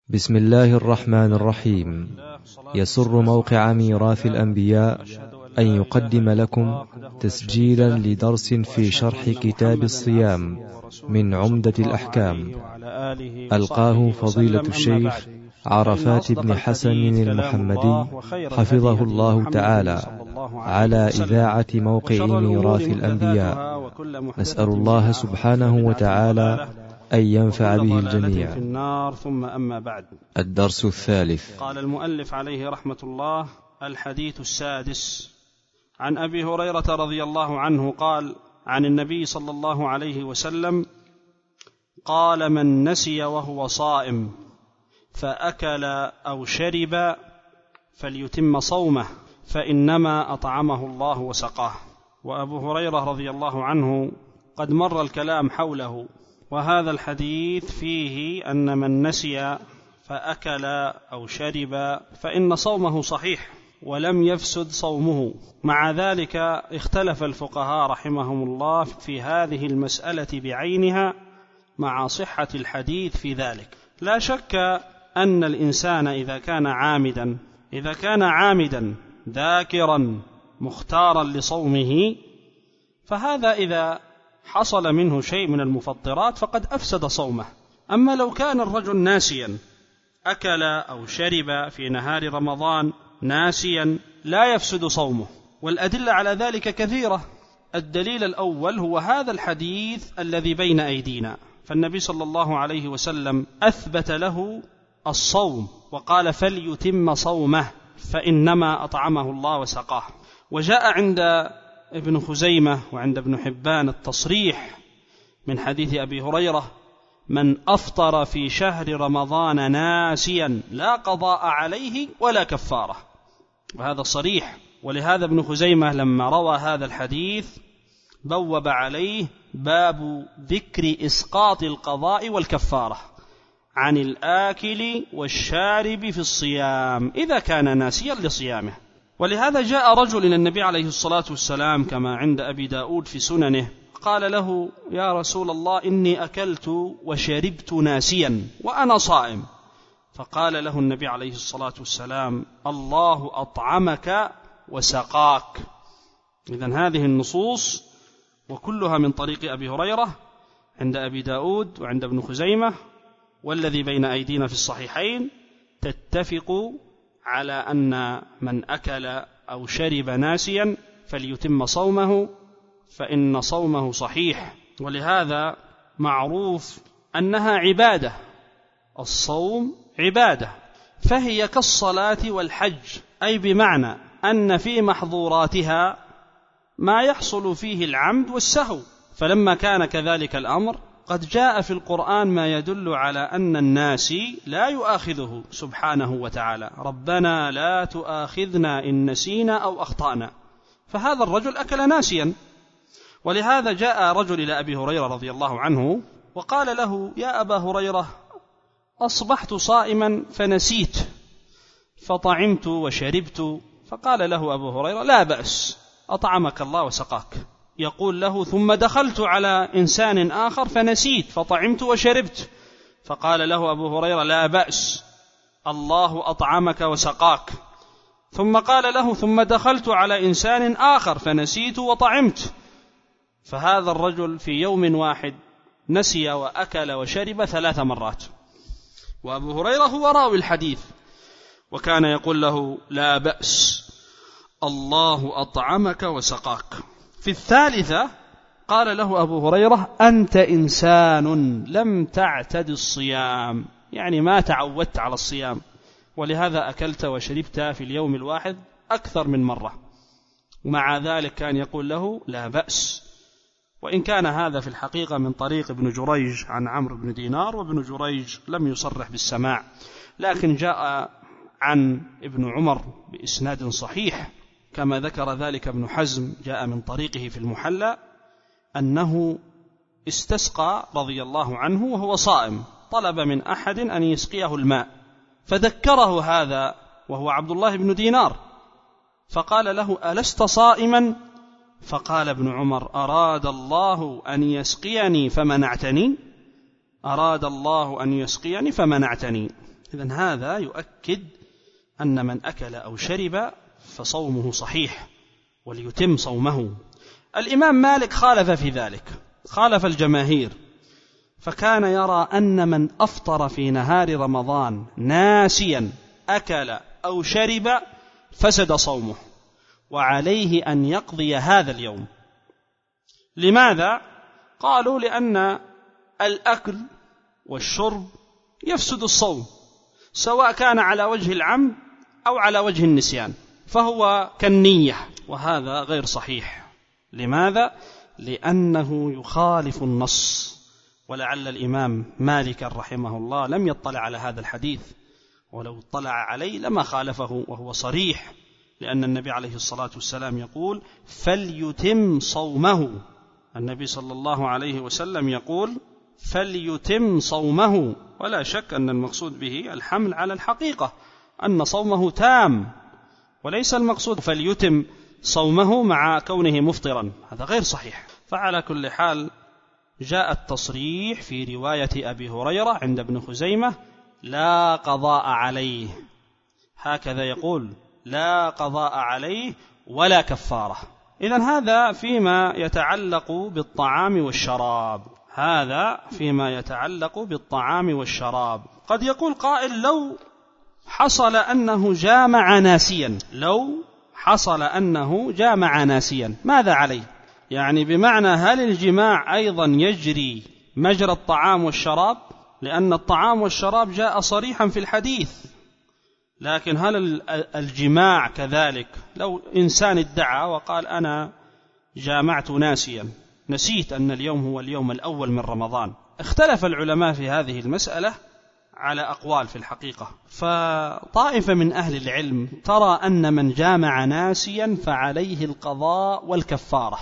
بسم الله الرحمن الرحيم. يسر موقع ميراث الأنبياء أن يقدم لكم تسجيلا لدرس في شرح كتاب الصيام من عمدة الأحكام، ألقاه فضيلة الشيخ عرفات بن حسن المحمدي حفظه الله تعالى على إذاعة موقع ميراث الأنبياء. نسأل الله سبحانه وتعالى أن ينفع به الجميع. في النار. ثم أما بعد، الدرس الثالث. قال المؤلف عليه رحمة الله: الحديث السادس. عن أبي هريرة رضي الله عنه قال: عن النبي صلى الله عليه وسلم قال: من نسي وهو صائم فأكل أو شرب فليتم صومه فإنما أطعمه الله وسقاه. وأبو هريرة رضي الله عنه قد مر الكلام حوله، وهذا الحديث فيه أن من نسي فأكل أو شرب فإن صومه صحيح ولم يفسد صومه. مع ذلك اختلف الفقهاء رحمهم الله في هذه المسألة بعينها مع صحة الحديث في ذلك. لا شك أن الإنسان إذا كان عامدا ذاكرا مختارا لصومه، فهذا إذا حصل منه شيء من المفطرات فقد أفسد صومه. أما لو كان الرجل ناسيا أكل أو شرب في نهار رمضان ناسيا لا يفسد صومه، والأدلة على ذلك كثيرة. الدليل الأول هو هذا الحديث الذي بين أيدينا، فالنبي صلى الله عليه وسلم أثبت له الصوم وقال: فليتم صومه فإنما أطعمه الله وسقاه. وجاء عند ابن خزيمة وعند ابن حبان التصريح من حديث أبي هريرة: من أفطر في شهر رمضان ناسيا لا قضاء عليه ولا كفارة. وهذا صريح. ولهذا ابن خزيمة لما روى هذا الحديث بوب عليه باب ذكر إسقاط القضاء والكفارة عن الآكل والشارب في الصيام إذا كان ناسيا لصيامه. ولهذا جاء رجل إلى النبي عليه الصلاة والسلام كما عند أبي داود في سننه، قال له: يا رسول الله، إني أكلت وشربت ناسيا وأنا صائم. فقال له النبي عليه الصلاة والسلام: الله أطعمك وسقاك. إذن هذه النصوص وكلها من طريق أبي هريرة عند أبي داود وعند ابن خزيمة، والذي بين أيدينا في الصحيحين، تتفق على أن من أكل أو شرب ناسيا فليتم صومه فإن صومه صحيح. ولهذا معروف أنها عبادة، الصوم عبادة، فهي كالصلاة والحج، أي بمعنى أن في محظوراتها ما يحصل فيه العمد والسهو. فلما كان كذلك الأمر قد جاء في القرآن ما يدل على أن الناسي لا يؤاخذه سبحانه وتعالى: ربنا لا تؤاخذنا إن نسينا أو أخطأنا. فهذا الرجل أكل ناسيا. ولهذا جاء رجل إلى أبي هريرة رضي الله عنه وقال له: يا أبا هريرة، أصبحت صائما فنسيت فطعمت وشربت. فقال له أبو هريرة: لا بأس، أطعمك الله وسقاك. يقول له: ثم دخلت على إنسان آخر فنسيت فطعمت وشربت. فقال له أبو هريرة: لا بأس، الله أطعمك وسقاك. ثم قال له: ثم دخلت على إنسان آخر فنسيت وطعمت. فهذا الرجل في يوم واحد نسي وأكل وشرب 3 مرات. وأبو هريرة هو راوي الحديث، وكان يقول له: لا بأس، الله أطعمك وسقاك. في الثالثة قال له أبو هريرة: أنت إنسان لم تعتد الصيام، يعني ما تعودت على الصيام، ولهذا أكلت وشربت في اليوم الواحد أكثر من مرة. ومع ذلك كان يقول له: لا بأس. وإن كان هذا في الحقيقة من طريق ابن جريج عن عمرو بن دينار، وابن جريج لم يصرح بالسماع، لكن جاء عن ابن عمر بإسناد صحيح كما ذكر ذلك ابن حزم، جاء من طريقه في المحلى أنه استسقى رضي الله عنه وهو صائم، طلب من أحد أن يسقيه الماء، فذكره هذا وهو عبد الله بن دينار، فقال له: ألست صائما؟ فقال ابن عمر: أراد الله أن يسقيني فمنعتني، أراد الله أن يسقيني فمنعتني. إذن هذا يؤكد أن من أكل أو شرب فصومه صحيح وليتم صومه. الإمام مالك خالف في ذلك، خالف الجماهير، فكان يرى أن من أفطر في نهار رمضان ناسيا أكل أو شرب فسد صومه، وعليه أن يقضي هذا اليوم. لماذا؟ قالوا لأن الأكل والشرب يفسد الصوم، سواء كان على وجه العمد أو على وجه النسيان، فهو كالنية، وهذا غير صحيح. لماذا؟ لأنه يخالف النص، ولعل الإمام مالك رحمه الله لم يطلع على هذا الحديث، ولو اطلع عليه لما خالفه، وهو صريح، لأن النبي عليه الصلاة والسلام يقول فليتم صومه. النبي صلى الله عليه وسلم يقول فليتم صومه، ولا شك أن المقصود به الحمل على الحقيقة أن صومه تام، وليس المقصود فليتم صومه مع كونه مفطرا، هذا غير صحيح. فعلى كل حال جاء التصريح في رواية أبي هريرة عند ابن خزيمة لا قضاء عليه، هكذا يقول لا قضاء عليه ولا كفارة. إذن هذا فيما يتعلق بالطعام والشراب، هذا فيما يتعلق بالطعام والشراب. قد يقول قائل لو حصل أنه جامع ناسيا، لو حصل أنه جامع ناسيا ماذا عليه؟ يعني بمعنى هل الجماع أيضا يجري مجرى الطعام والشراب؟ لأن الطعام والشراب جاء صريحا في الحديث، لكن هل الجماع كذلك؟ لو إنسان ادعى وقال أنا جامعت ناسيا، نسيت أن اليوم هو اليوم الأول من رمضان، اختلف العلماء في هذه المسألة على أقوال في الحقيقة. فطائفة من أهل العلم ترى أن من جامع ناسيا فعليه القضاء والكفارة،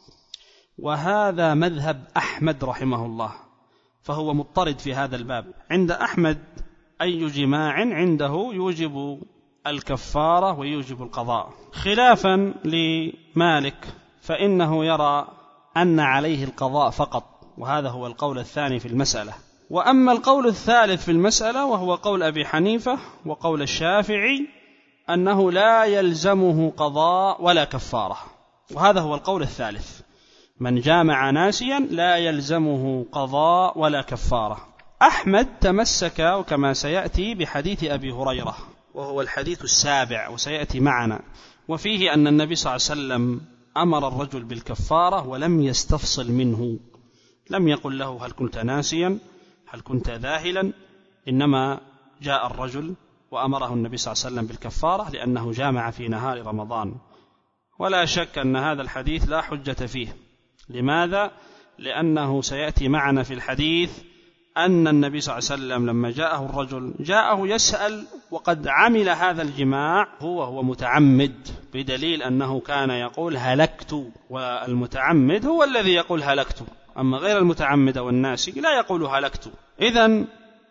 وهذا مذهب أحمد رحمه الله، فهو مضطرد في هذا الباب. عند أحمد أي جماع عنده يوجب الكفارة ويوجب القضاء، خلافا لمالك فإنه يرى أن عليه القضاء فقط، وهذا هو القول الثاني في المسألة. وأما القول الثالث في المسألة وهو قول أبي حنيفة وقول الشافعي أنه لا يلزمه قضاء ولا كفارة، وهذا هو القول الثالث، من جامع ناسيا لا يلزمه قضاء ولا كفارة. أحمد تمسك وكما سيأتي بحديث أبي هريرة، وهو الحديث السابع وسيأتي معنا، وفيه أن النبي صلى الله عليه وسلم أمر الرجل بالكفارة ولم يستفصل منه، لم يقل له هل كنت ناسيا هل كنت ذاهلا، إنما جاء الرجل وأمره النبي صلى الله عليه وسلم بالكفارة لأنه جامع في نهار رمضان. ولا شك أن هذا الحديث لا حجة فيه. لماذا؟ لأنه سيأتي معنا في الحديث أن النبي صلى الله عليه وسلم لما جاءه الرجل جاءه يسأل وقد عمل هذا الجماع هو متعمد، بدليل أنه كان يقول هلكت، والمتعمد هو الذي يقول هلكت، أما غير المتعمد والناسي لا يقول هلكت. إذن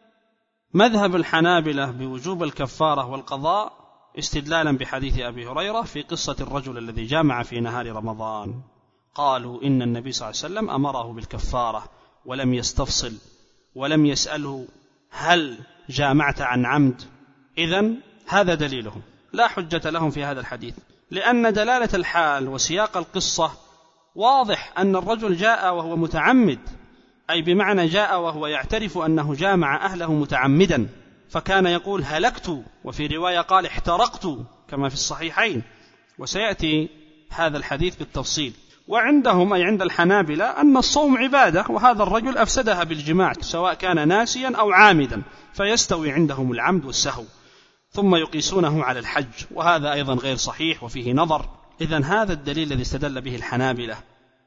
مذهب الحنابلة بوجوب الكفارة والقضاء استدلالا بحديث أبي هريرة في قصة الرجل الذي جامع في نهار رمضان، قالوا إن النبي صلى الله عليه وسلم أمره بالكفارة ولم يستفصل ولم يسأله هل جامعت عن عمد، إذن هذا دليلهم، لا حجة لهم في هذا الحديث، لأن دلالة الحال وسياق القصة واضح أن الرجل جاء وهو متعمد، أي بمعنى جاء وهو يعترف أنه جامع أهله متعمدا، فكان يقول هلكت، وفي رواية قال احترقت كما في الصحيحين، وسيأتي هذا الحديث بالتفصيل. وعندهم أي عند الحنابلة أن الصوم عبادة، وهذا الرجل أفسدها بالجماع سواء كان ناسيا أو عامدا، فيستوي عندهم العمد والسهو، ثم يقيسونه على الحج، وهذا أيضا غير صحيح وفيه نظر. إذن هذا الدليل الذي استدل به الحنابلة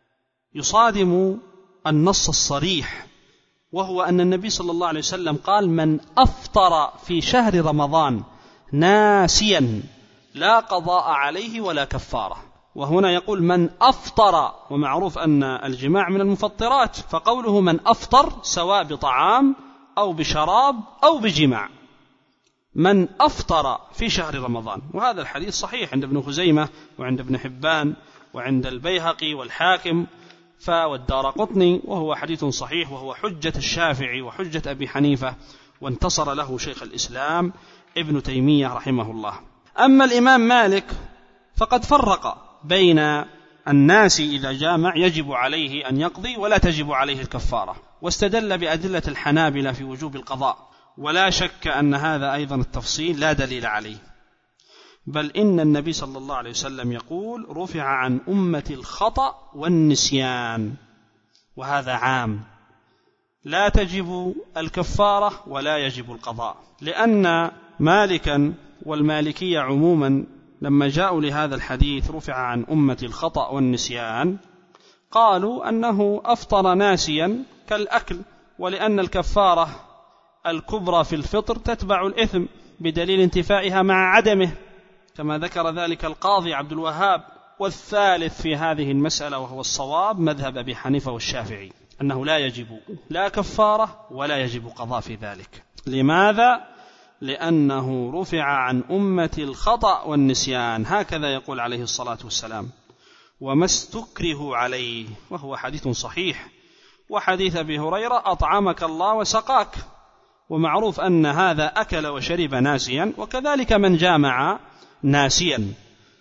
يصادم النص الصريح، وهو أن النبي صلى الله عليه وسلم قال من أفطر في شهر رمضان ناسيا لا قضاء عليه ولا كفارة، وهنا يقول من أفطر، ومعروف أن الجماع من المفطرات، فقوله من أفطر سواء بطعام أو بشراب أو بجماع، من أفطر في شهر رمضان. وهذا الحديث صحيح عند ابن خزيمة وعند ابن حبان وعند البيهقي والحاكم والدارقطني، وهو حديث صحيح، وهو حجة الشافعي وحجة أبي حنيفة وانتصر له شيخ الإسلام ابن تيمية رحمه الله. أما الإمام مالك فقد فرق بين الناس إذا جامع يجب عليه أن يقضي ولا تجب عليه الكفارة، واستدل بأدلة الحنابلة في وجوب القضاء، ولا شك أن هذا أيضا التفصيل لا دليل عليه، بل إن النبي صلى الله عليه وسلم يقول رفع عن أمة الخطأ والنسيان، وهذا عام، لا تجب الكفارة ولا يجب القضاء، لأن مالكا والمالكية عموما لما جاءوا لهذا الحديث رفع عن أمة الخطأ والنسيان قالوا أنه أفطر ناسيا كالأكل، ولأن الكفارة الكبرى في الفطر تتبع الإثم بدليل انتفائها مع عدمه، كما ذكر ذلك القاضي عبد الوهاب. والثالث في هذه المسألة وهو الصواب مذهب أبي حنيفة والشافعي أنه لا يجب لا كفارة ولا يجب قضاء في ذلك. لماذا؟ لأنه رفع عن أمة الخطأ والنسيان، هكذا يقول عليه الصلاة والسلام، وما استكره عليه، وهو حديث صحيح. وحديث أبي هريرة أطعمك الله وسقاك، ومعروف أن هذا أكل وشرب ناسيا، وكذلك من جامع ناسيا.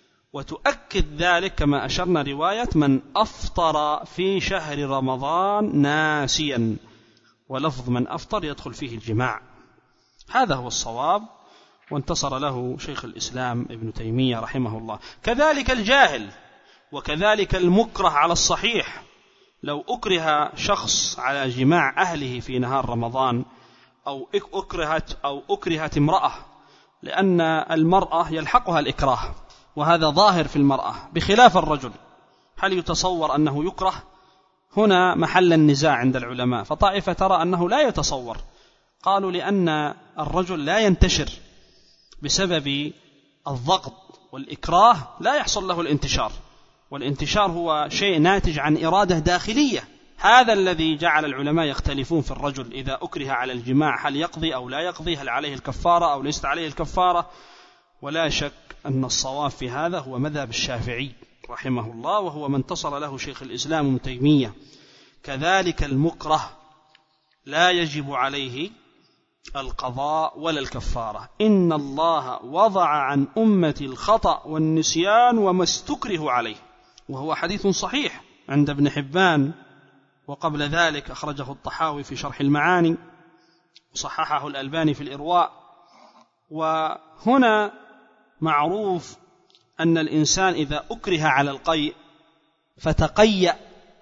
وتؤكد ذلك كما أشرنا رواية من أفطر في شهر رمضان ناسيا، ولفظ من أفطر يدخل فيه الجماع. هذا هو الصواب، وانتصر له شيخ الإسلام ابن تيمية رحمه الله. كذلك الجاهل، وكذلك المكره على الصحيح، لو أكره شخص على جماع أهله في نهار رمضان أو أكرهت امرأة، لأن المرأة يلحقها الإكراه، وهذا ظاهر في المرأة بخلاف الرجل. هل يتصور أنه يكره؟ هنا محل النزاع عند العلماء، فطائفة ترى أنه لا يتصور، قالوا لأن الرجل لا ينتشر بسبب الضغط والإكراه، لا يحصل له الانتشار، والانتشار هو شيء ناتج عن إرادة داخلية. هذا الذي جعل العلماء يختلفون في الرجل إذا أكره على الجماع هل يقضي أو لا يقضي، هل عليه الكفارة أو ليست عليه الكفارة. ولا شك أن الصواب في هذا هو مذهب الشافعي رحمه الله، وهو من انتصر له شيخ الإسلام ابن تيمية. كذلك المكره لا يجب عليه القضاء ولا الكفارة، إن الله وضع عن أمة الخطأ والنسيان وما استكره عليه، وهو حديث صحيح عند ابن حبان، وقبل ذلك أخرجه الطحاوي في شرح المعاني، وصححه الألباني في الإرواء. وهنا معروف أن الإنسان إذا أكره على القيء فتقيأ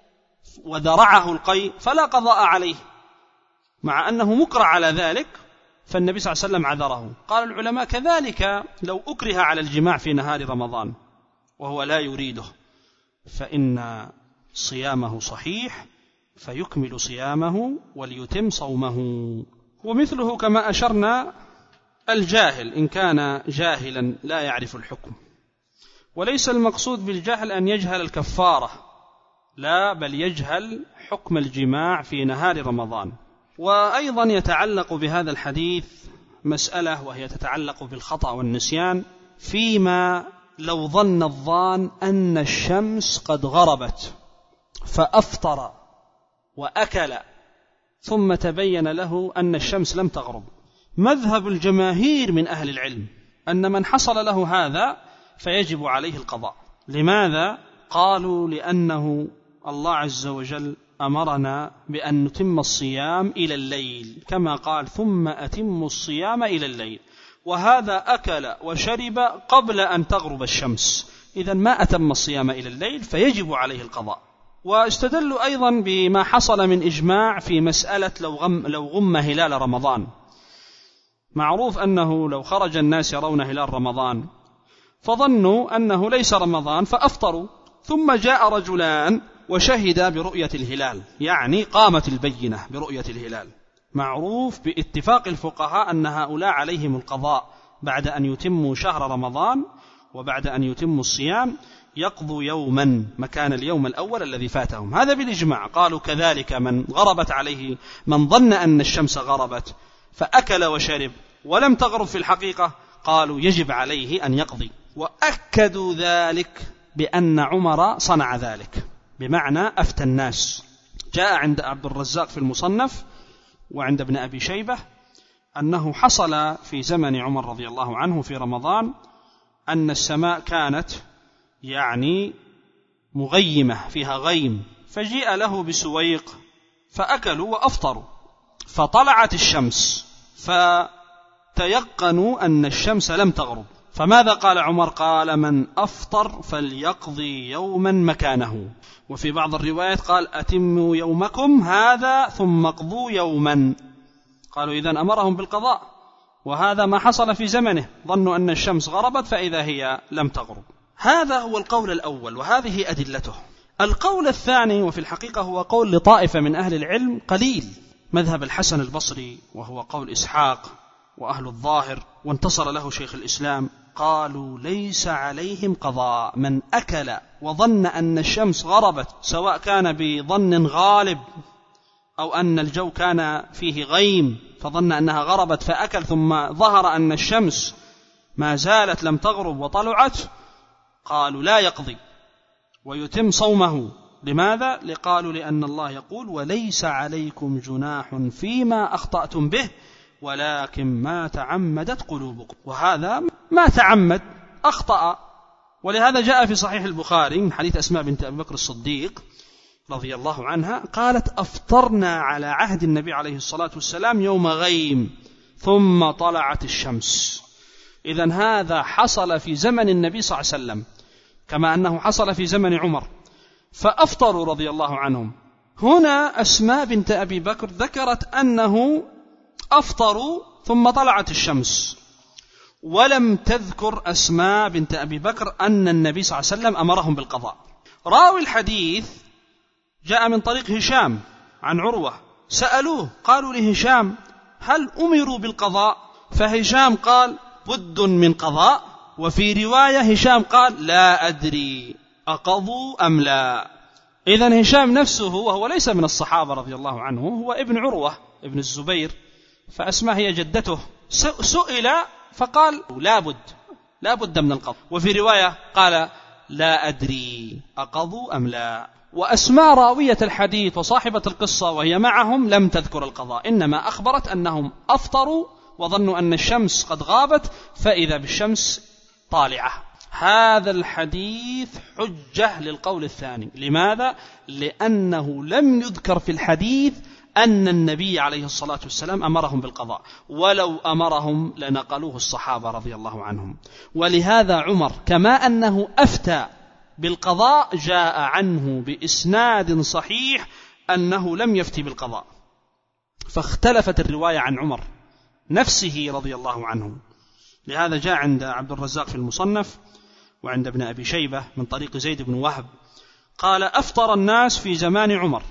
وذرعه القيء فلا قضاء عليه، مع أنه مكره على ذلك، فالنبي صلى الله عليه وسلم عذره. قال العلماء كذلك لو أكره على الجماع في نهار رمضان وهو لا يريده فإن صيامه صحيح، فيكمل صيامه وليتم صومه. ومثله كما أشرنا الجاهل إن كان جاهلا لا يعرف الحكم، وليس المقصود بالجهل أن يجهل الكفارة، لا، بل يجهل حكم الجماع في نهار رمضان. وأيضا يتعلق بهذا الحديث مسألة، وهي تتعلق بالخطأ والنسيان، فيما لو ظن الظان أن الشمس قد غربت فأفطر وأكل ثم تبين له أن الشمس لم تغرب. مذهب الجماهير من أهل العلم أن من حصل له هذا فيجب عليه القضاء. لماذا؟ قالوا لأنه الله عز وجل أمرنا بأن نتم الصيام إلى الليل، كما قال ثم أتم الصيام إلى الليل، وهذا أكل وشرب قبل أن تغرب الشمس، إذن ما أتم الصيام إلى الليل فيجب عليه القضاء. واستدلوا أيضا بما حصل من إجماع في مسألة لو غم هلال رمضان. معروف أنه لو خرج الناس يرون هلال رمضان فظنوا أنه ليس رمضان فأفطروا، ثم جاء رجلان وشهد برؤية الهلال، يعني قامت البينة برؤية الهلال. معروف باتفاق الفقهاء أن هؤلاء عليهم القضاء بعد أن يتموا شهر رمضان، وبعد أن يتموا الصيام يقضوا يوما مكان اليوم الأول الذي فاتهم، هذا بالإجماع. قالوا كذلك من غربت عليه، من ظن أن الشمس غربت فأكل وشرب ولم تغرب في الحقيقة، قالوا يجب عليه أن يقضي. وأكدوا ذلك بأن عمر صنع ذلك، بمعنى أفتى الناس. جاء عند عبد الرزاق في المصنف وعند ابن أبي شيبة أنه حصل في زمن عمر رضي الله عنه في رمضان أن السماء كانت يعني مغيمة فيها غيم، فجيء له بسويق فأكلوا وأفطروا، فطلعت الشمس فتيقنوا أن الشمس لم تغرب، فماذا قال عمر؟ قال من أفطر فليقضي يوما مكانه. وفي بعض الروايات قال أتموا يومكم هذا ثم اقضوا يوما. قالوا إذن أمرهم بالقضاء، وهذا ما حصل في زمنه، ظنوا أن الشمس غربت فإذا هي لم تغرب. هذا هو القول الأول وهذه أدلته. القول الثاني وفي الحقيقة هو قول لطائفة من أهل العلم قليل، مذهب الحسن البصري وهو قول إسحاق وأهل الظاهر، وانتصر له شيخ الإسلام، قالوا ليس عليهم قضاء. من أكل وظن أن الشمس غربت، سواء كان بظن غالب أو أن الجو كان فيه غيم فظن أنها غربت فأكل، ثم ظهر أن الشمس ما زالت لم تغرب وطلعت، قالوا لا يقضي ويتم صومه. لماذا؟ لقالوا لأن الله يقول وليس عليكم جناح فيما أخطأتم به ولكن ما تعمدت قلوبكم، وهذا ما تعمد أخطأ. ولهذا جاء في صحيح البخاري من حديث أسماء بنت أبي بكر الصديق رضي الله عنها قالت أفطرنا على عهد النبي عليه الصلاة والسلام يوم غيم ثم طلعت الشمس. إذن هذا حصل في زمن النبي صلى الله عليه وسلم كما أنه حصل في زمن عمر، فأفطروا رضي الله عنهم. هنا أسماء بنت أبي بكر ذكرت أنه أفطروا ثم طلعت الشمس، ولم تذكر أسماء بنت أبي بكر أن النبي صلى الله عليه وسلم أمرهم بالقضاء. راوي الحديث جاء من طريق هشام عن عروة، سألوه قالوا لهشام هل أمروا بالقضاء؟ فهشام قال بد من قضاء. وفي رواية هشام قال لا أدري أقضوا أم لا. إذن هشام نفسه وهو ليس من الصحابة رضي الله عنه، هو ابن عروة ابن الزبير، فأسماء هي جدته، سئل فقال لا بد من القضاء. وفي رواية قال لا أدري أقضوا أم لا. وأسماء راوية الحديث وصاحبة القصة وهي معهم لم تذكر القضاء، إنما أخبرت أنهم أفطروا وظنوا أن الشمس قد غابت فإذا بالشمس طالعة. هذا الحديث حجة للقول الثاني. لماذا؟ لأنه لم يذكر في الحديث أن النبي عليه الصلاة والسلام أمرهم بالقضاء، ولو أمرهم لنقلوه الصحابة رضي الله عنهم. ولهذا عمر كما أنه أفتى بالقضاء جاء عنه بإسناد صحيح أنه لم يفتي بالقضاء، فاختلفت الرواية عن عمر نفسه رضي الله عنه. لهذا جاء عند عبد الرزاق في المصنف وعند ابن أبي شيبة من طريق زيد بن وهب قال أفطر الناس في زمان عمر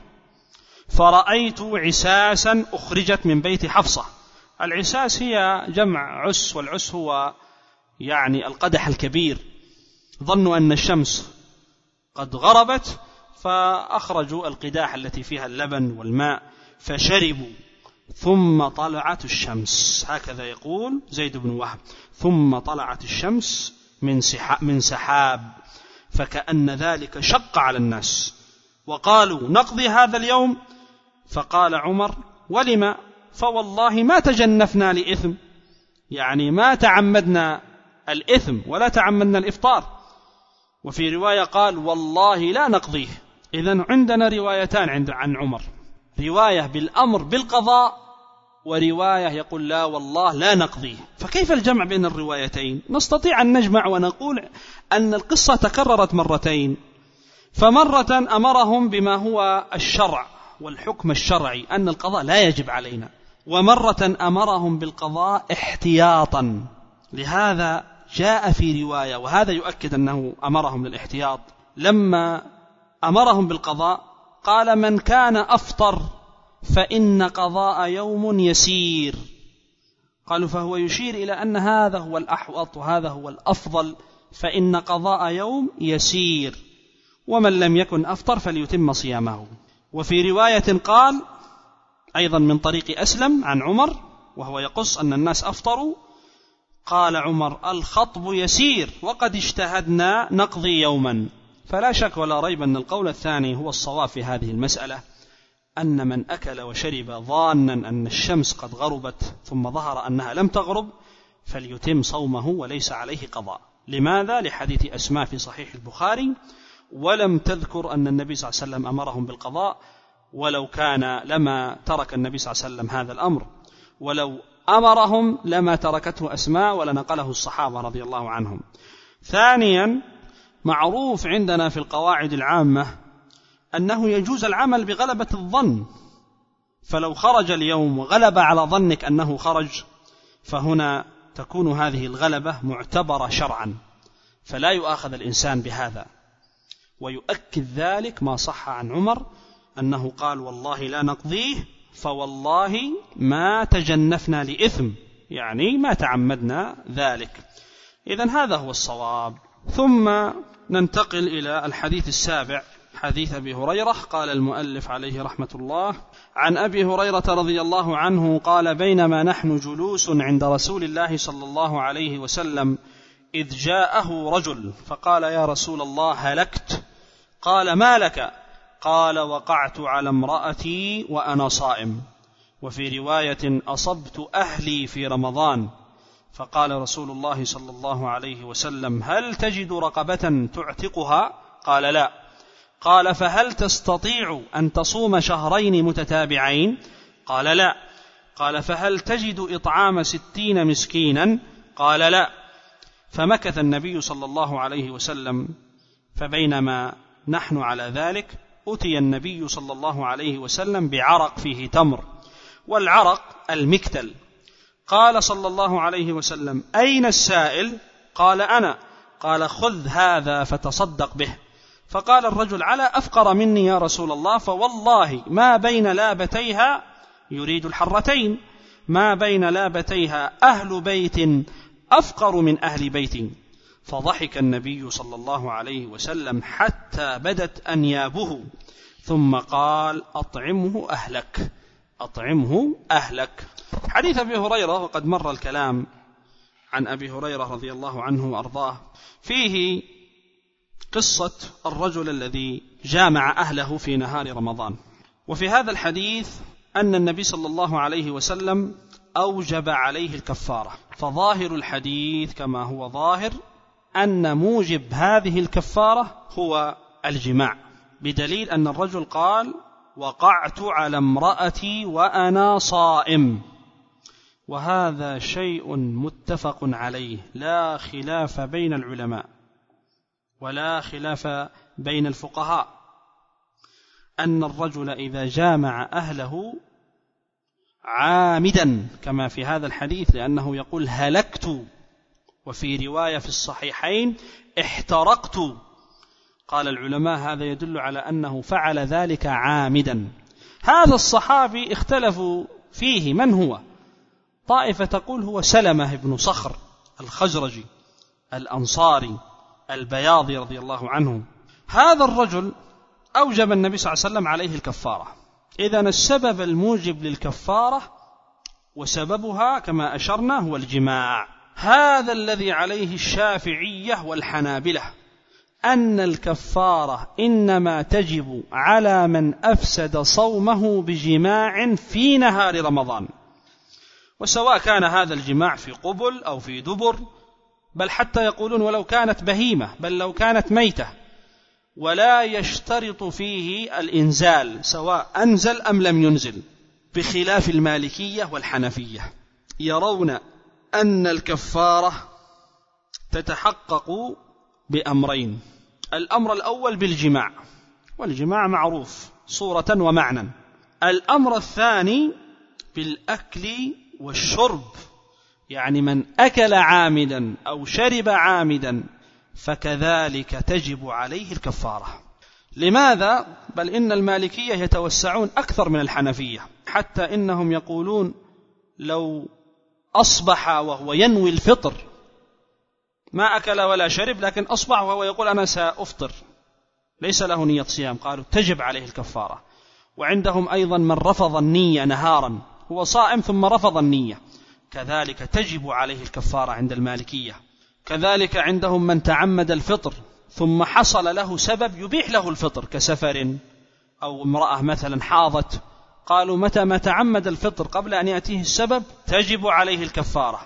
فرأيت عساسا أخرجت من بيت حفصة. العساس هي جمع عس، والعس هو يعني القدح الكبير. ظنوا أن الشمس قد غربت فأخرجوا القداح التي فيها اللبن والماء فشربوا، ثم طلعت الشمس. هكذا يقول زيد بن وهب، ثم طلعت الشمس من سحاب، فكأن ذلك شق على الناس وقالوا نقضي هذا اليوم. فقال عمر ولما؟ فوالله ما تجنفنا لإثم، يعني ما تعمدنا الإثم ولا تعمدنا الإفطار. وفي رواية قال والله لا نقضيه. إذن عندنا روايتان عن عمر، رواية بالأمر بالقضاء ورواية يقول لا والله لا نقضيه. فكيف الجمع بين الروايتين؟ نستطيع أن نجمع ونقول أن القصة تكررت مرتين، فمرة أمرهم بما هو الشرع والحكم الشرعي أن القضاء لا يجب علينا، ومرة أمرهم بالقضاء احتياطا. لهذا جاء في رواية وهذا يؤكد أنه أمرهم للاحتياط، لما أمرهم بالقضاء قال من كان أفطر فإن قضاء يوم يسير. قالوا فهو يشير إلى أن هذا هو الأحوط وهذا هو الأفضل، فإن قضاء يوم يسير، ومن لم يكن أفطر فليتم صيامه. وفي رواية قال أيضا من طريق أسلم عن عمر وهو يقص أن الناس أفطروا، قال عمر الخطب يسير وقد اجتهدنا نقضي يوما. فلا شك ولا ريب أن القول الثاني هو الصواب في هذه المسألة، أن من أكل وشرب ظانا أن الشمس قد غربت ثم ظهر أنها لم تغرب فليتم صومه وليس عليه قضاء. لماذا؟ لحديث أسماء في صحيح البخاري، ولم تذكر أن النبي صلى الله عليه وسلم أمرهم بالقضاء، ولو كان لما ترك النبي صلى الله عليه وسلم هذا الأمر، ولو أمرهم لما تركته أسماء ولنقله الصحابة رضي الله عنهم. ثانيا، معروف عندنا في القواعد العامة أنه يجوز العمل بغلبة الظن، فلو خرج اليوم وغلب على ظنك أنه خرج فهنا تكون هذه الغلبة معتبرة شرعا، فلا يؤاخذ الإنسان بهذا. ويؤكد ذلك ما صح عن عمر أنه قال والله لا نقضيه فوالله ما تجنفنا لإثم، يعني ما تعمدنا ذلك. إذن هذا هو الصواب. ثم ننتقل إلى الحديث السابع، حديث أبي هريرة. قال المؤلف عليه رحمة الله: عن أبي هريرة رضي الله عنه قال: بينما نحن جلوس عند رسول الله صلى الله عليه وسلم إذ جاءه رجل فقال: يا رسول الله هلكت. قال: ما لك؟ قال: وقعت على امرأتي وأنا صائم. وفي رواية: أصبت أهلي في رمضان. فقال رسول الله صلى الله عليه وسلم: هل تجد رقبة تعتقها؟ قال: لا. قال: فهل تستطيع أن تصوم شهرين متتابعين؟ قال: لا. قال: فهل تجد إطعام 60 مسكينا؟ قال: لا. فمكث النبي صلى الله عليه وسلم، فبينما نحن على ذلك أتي النبي صلى الله عليه وسلم بعرق فيه تمر، والعرق المكتل. قال صلى الله عليه وسلم: أين السائل؟ قال: أنا. قال: خذ هذا فتصدق به. فقال الرجل: على أفقر مني يا رسول الله، فوالله ما بين لابتيها، يريد الحرتين، ما بين لابتيها أهل بيت أفقر من أهل بيت. فضحك النبي صلى الله عليه وسلم حتى بدت أنيابه، ثم قال: أطعمه أهلك، أطعمه أهلك. حديث أبي هريرة، وقد مر الكلام عن أبي هريرة رضي الله عنه وأرضاه، فيه قصة الرجل الذي جامع أهله في نهار رمضان. وفي هذا الحديث أن النبي صلى الله عليه وسلم أوجب عليه الكفارة، فظاهر الحديث كما هو ظاهر أن موجب هذه الكفارة هو الجماع، بدليل أن الرجل قال: وقعت على امرأتي وأنا صائم. وهذا شيء متفق عليه، لا خلاف بين العلماء ولا خلاف بين الفقهاء، أن الرجل إذا جامع أهله عامدا كما في هذا الحديث، لأنه يقول هلكت، وفي رواية في الصحيحين احترقت، قال العلماء هذا يدل على أنه فعل ذلك عامدا. هذا الصحابي اختلفوا فيه من هو، طائفة تقول هو سلمة بن صخر الخزرجي الأنصاري البياضي رضي الله عنه. هذا الرجل أوجب النبي صلى الله عليه وسلم عليه الكفارة. إذن السبب الموجب للكفارة وسببها كما أشرنا هو الجماع. هذا الذي عليه الشافعية والحنابلة، أن الكفارة إنما تجب على من أفسد صومه بجماع في نهار رمضان، وسواء كان هذا الجماع في قبل أو في دبر، بل حتى يقولون ولو كانت بهيمة، بل لو كانت ميتة، ولا يشترط فيه الإنزال سواء أنزل أم لم ينزل، بخلاف المالكية والحنفية، يرون أن الكفارة تتحقق بأمرين: الأمر الأول بالجماع، والجماع معروف صورة ومعنى. الأمر الثاني بالأكل والشرب، يعني من أكل عامدا أو شرب عامدا فكذلك تجب عليه الكفارة. لماذا؟ بل إن المالكية يتوسعون أكثر من الحنفية، حتى إنهم يقولون لو أصبح وهو ينوي الفطر، ما أكل ولا شرب، لكن أصبح وهو يقول أنا سأفطر، ليس له نية صيام، قالوا تجب عليه الكفارة. وعندهم أيضا من رفض النية نهارا، هو صائم ثم رفض النية، كذلك تجب عليه الكفارة عند المالكية. كذلك عندهم من تعمد الفطر ثم حصل له سبب يبيح له الفطر كسفر أو امرأة مثلا حاضت، قالوا متى ما تعمد الفطر قبل أن يأتيه السبب تجب عليه الكفارة.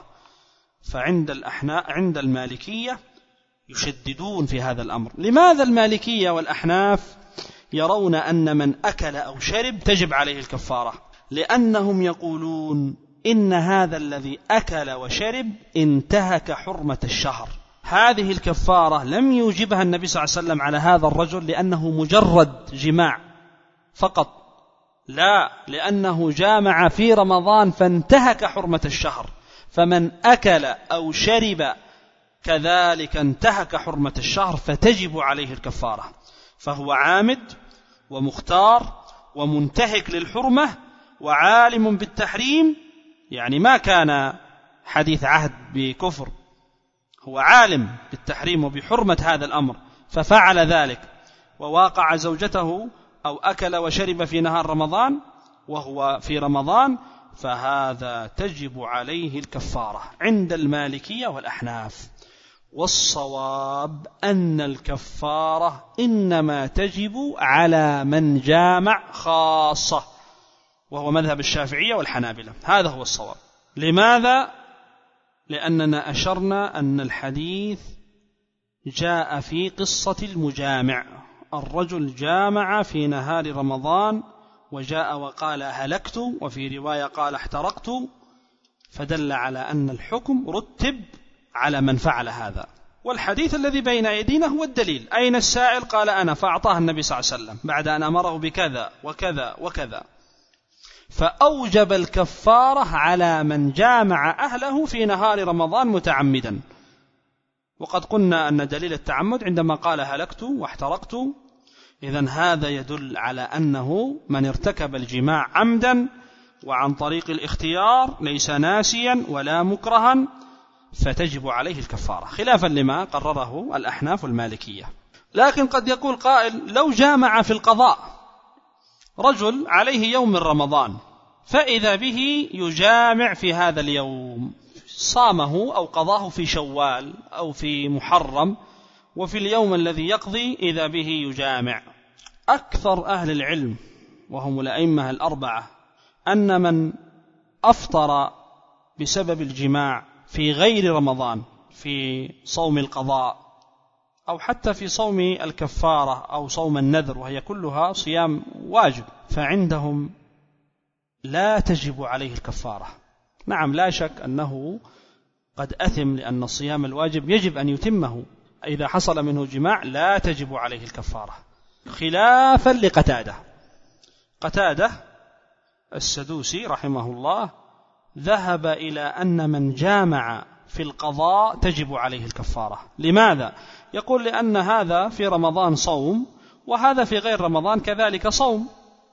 عند المالكية يشددون في هذا الأمر. لماذا المالكية والأحناف يرون أن من أكل أو شرب تجب عليه الكفارة؟ لأنهم يقولون إن هذا الذي أكل وشرب انتهك حرمة الشهر. هذه الكفارة لم يوجبها النبي صلى الله عليه وسلم على هذا الرجل لأنه مجرد جماع فقط، لا، لأنه جامع في رمضان فانتهك حرمة الشهر. فمن أكل أو شرب كذلك انتهك حرمة الشهر فتجب عليه الكفارة. فهو عامد ومختار ومنتهك للحرمة وعالم بالتحريم، يعني ما كان حديث عهد بكفر، هو عالم بالتحريم وبحرمة هذا الأمر ففعل ذلك وواقع زوجته أو أكل وشرب في نهار رمضان وهو في رمضان، فهذا تجب عليه الكفارة عند المالكية والأحناف. والصواب أن الكفارة إنما تجب على من جامع خاصة، وهو مذهب الشافعية والحنابلة. هذا هو الصواب. لماذا؟ لأننا أشرنا أن الحديث جاء في قصة المجامع، الرجل جامع في نهار رمضان وجاء وقال هلكت، وفي رواية قال احترقت، فدل على أن الحكم رتب على من فعل هذا. والحديث الذي بين أيدينا هو الدليل. أين السائل؟ قال أنا، فأعطاه النبي صلى الله عليه وسلم بعد أن أمره بكذا وكذا وكذا، فأوجب الكفارة على من جامع أهله في نهار رمضان متعمدا. وقد قلنا أن دليل التعمد عندما قال هلكت واحترقت، إذن هذا يدل على أنه من ارتكب الجماع عمدا وعن طريق الاختيار ليس ناسيا ولا مكرها فتجب عليه الكفارة، خلافا لما قرره الأحناف المالكية. لكن قد يقول قائل لو جامع في القضاء، رجل عليه يوم من رمضان فإذا به يجامع في هذا اليوم، صامه أو قضاه في شوال أو في محرم، وفي اليوم الذي يقضي إذا به يجامع. أكثر أهل العلم وهم الأئمة الأربعة أن من أفطر بسبب الجماع في غير رمضان، في صوم القضاء أو حتى في صوم الكفارة أو صوم النذر، وهي كلها صيام واجب، فعندهم لا تجب عليه الكفارة. نعم، لا شك أنه قد أثم، لأن الصيام الواجب يجب أن يتمه، إذا حصل منه جماع لا تجب عليه الكفارة، خلافا لقتادة. قتادة السدوسي رحمه الله ذهب إلى أن من جامع في القضاء تجب عليه الكفارة. لماذا؟ يقول لأن هذا في رمضان صوم وهذا في غير رمضان كذلك صوم،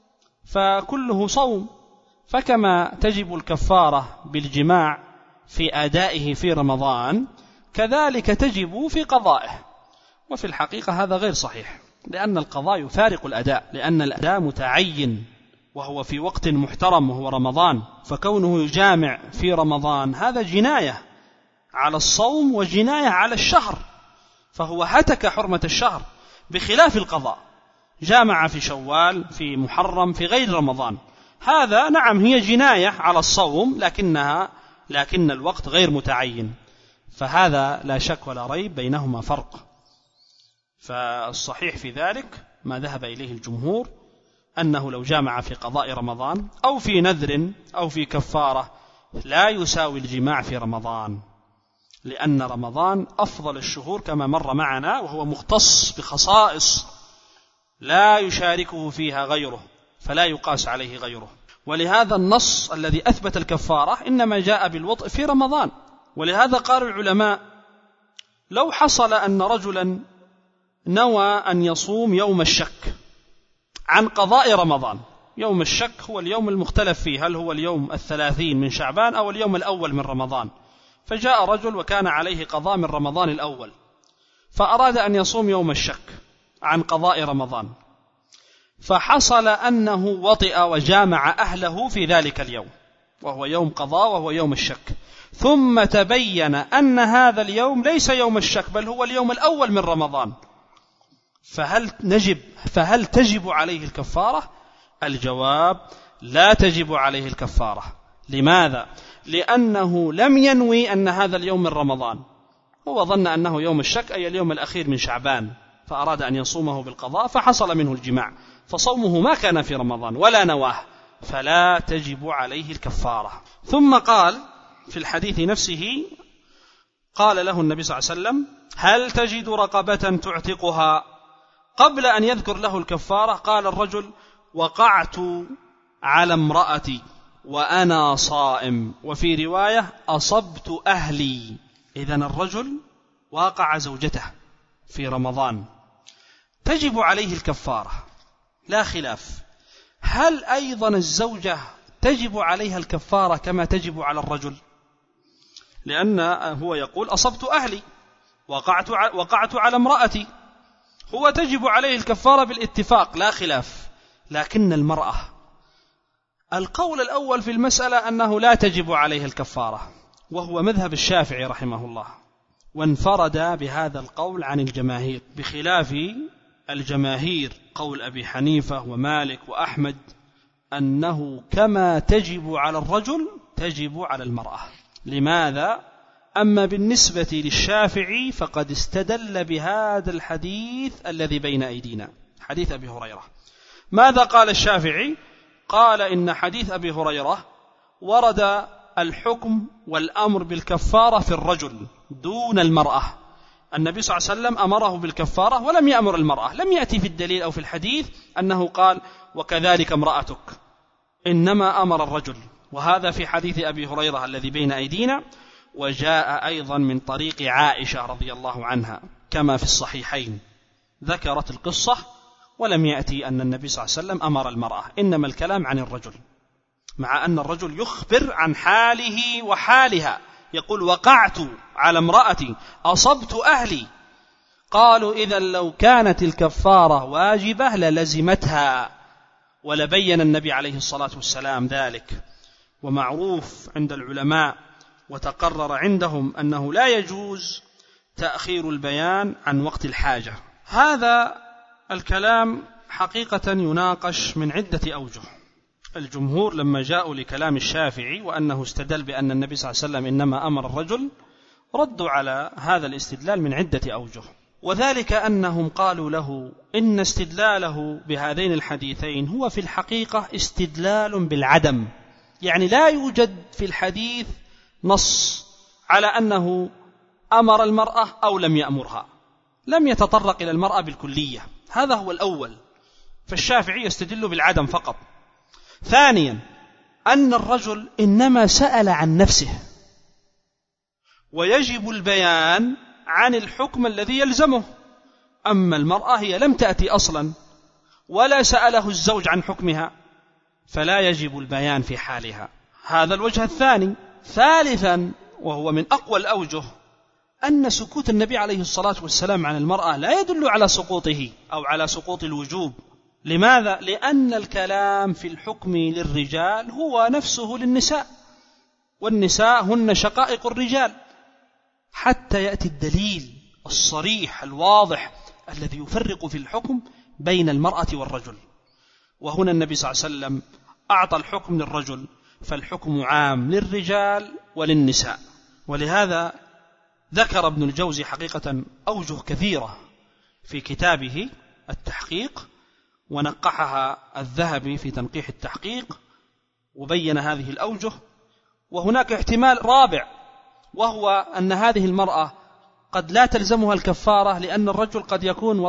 فكله صوم، فكما تجب الكفارة بالجماع في أدائه في رمضان كذلك تجب في قضائه. وفي الحقيقة هذا غير صحيح، لأن القضاء يفارق الأداء، لأن الأداء متعين وهو في وقت محترم وهو رمضان، فكونه يجامع في رمضان هذا جناية على الصوم وجناية على الشهر، فهو هتك حرمة الشهر، بخلاف القضاء جامع في شوال في محرم في غير رمضان، هذا نعم هي جناية على الصوم لكن الوقت غير متعين، فهذا لا شك ولا ريب بينهما فرق. فالصحيح في ذلك ما ذهب إليه الجمهور، أنه لو جامع في قضاء رمضان أو في نذر أو في كفارة لا يساوي الجماع في رمضان، لأن رمضان أفضل الشهور كما مر معنا، وهو مختص بخصائص لا يشاركه فيها غيره، فلا يقاس عليه غيره. ولهذا النص الذي أثبت الكفارة إنما جاء بالوطء في رمضان. ولهذا قال العلماء لو حصل أن رجلا نوى أن يصوم يوم الشك عن قضاء رمضان، يوم الشك هو اليوم المختلف فيه، هل هو اليوم 30 من شعبان أو اليوم الأول من رمضان، فجاء رجل وكان عليه قضاء من رمضان الأول فأراد أن يصوم يوم الشك عن قضاء رمضان، فحصل أنه وطئ وجامع أهله في ذلك اليوم وهو يوم قضاء وهو يوم الشك، ثم تبين أن هذا اليوم ليس يوم الشك بل هو اليوم الأول من رمضان، فهل تجب عليه الكفارة؟ الجواب: لا تجب عليه الكفارة. لماذا؟ لأنه لم ينوي أن هذا اليوم من رمضان، هو ظن أنه يوم الشك أي اليوم الأخير من شعبان، فأراد أن يصومه بالقضاء فحصل منه الجماع، فصومه ما كان في رمضان ولا نواه، فلا تجب عليه الكفارة. ثم قال في الحديث نفسه، قال له النبي صلى الله عليه وسلم: هل تجد رقبة تعتقها؟ قبل أن يذكر له الكفارة قال الرجل: وقعت على امرأتي وأنا صائم، وفي رواية: أصبت أهلي. إذن الرجل واقع زوجته في رمضان، تجب عليه الكفارة لا خلاف. هل أيضا الزوجة تجب عليها الكفارة كما تجب على الرجل؟ لأن هو يقول: أصبت أهلي، وقعت على امرأتي، هو تجب عليه الكفارة بالاتفاق لا خلاف. لكن المرأة، القول الأول في المسألة أنه لا تجب عليه الكفارة، وهو مذهب الشافعي رحمه الله، وانفرد بهذا القول عن الجماهير، بخلاف الجماهير قول أبي حنيفة ومالك وأحمد أنه كما تجب على الرجل تجب على المرأة. لماذا؟ أما بالنسبة للشافعي فقد استدل بهذا الحديث الذي بين أيدينا، حديث أبي هريرة. ماذا قال الشافعي؟ قال: إن حديث أبي هريرة ورد الحكم والأمر بالكفارة في الرجل دون المرأة. النبي صلى الله عليه وسلم أمره بالكفارة ولم يأمر المرأة، لم يأتي في الدليل أو في الحديث أنه قال: وكذلك امرأتك، إنما أمر الرجل. وهذا في حديث أبي هريرة الذي بين أيدينا، وجاء أيضا من طريق عائشة رضي الله عنها كما في الصحيحين، ذكرت القصة ولم يأتي أن النبي صلى الله عليه وسلم أمر المرأة، إنما الكلام عن الرجل، مع أن الرجل يخبر عن حاله وحالها، يقول: وقعت على امرأتي، أصبت أهلي. قالوا: إذن لو كانت الكفارة واجبة للزمتها، ولبين النبي عليه الصلاة والسلام ذلك. ومعروف عند العلماء وتقرر عندهم أنه لا يجوز تأخير البيان عن وقت الحاجة. هذا الكلام حقيقة يناقش من عدة أوجه. الجمهور لما جاءوا لكلام الشافعي وأنه استدل بأن النبي صلى الله عليه وسلم إنما أمر الرجل، ردوا على هذا الاستدلال من عدة أوجه، وذلك أنهم قالوا له إن استدلاله بهذين الحديثين هو في الحقيقة استدلال بالعدم، يعني لا يوجد في الحديث نص على أنه أمر المرأة أو لم يأمرها، لم يتطرق إلى المرأة بالكلية. هذا هو الأول، فالشافعي يستدل بالعدم فقط. ثانيا، أن الرجل إنما سأل عن نفسه، ويجب البيان عن الحكم الذي يلزمه. أما المرأة هي لم تأتي أصلا ولا سأله الزوج عن حكمها، فلا يجب البيان في حالها. هذا الوجه الثاني. ثالثا، وهو من أقوى الأوجه، أن سكوت النبي عليه الصلاة والسلام عن المرأة لا يدل على سقوطه أو على سقوط الوجوب. لماذا؟ لأن الكلام في الحكم للرجال هو نفسه للنساء، والنساء هن شقائق الرجال، حتى يأتي الدليل الصريح الواضح الذي يفرق في الحكم بين المرأة والرجل. وهنا النبي صلى الله عليه وسلم أعطى الحكم للرجل، فالحكم عام للرجال وللنساء. ولهذا ذكر ابن الجوزي حقيقة أوجه كثيرة في كتابه التحقيق، ونقحها الذهبي في تنقيح التحقيق، وبين هذه الأوجه. وهناك احتمال رابع، وهو أن هذه المرأة قد لا تلزمها الكفارة، لأن الرجل قد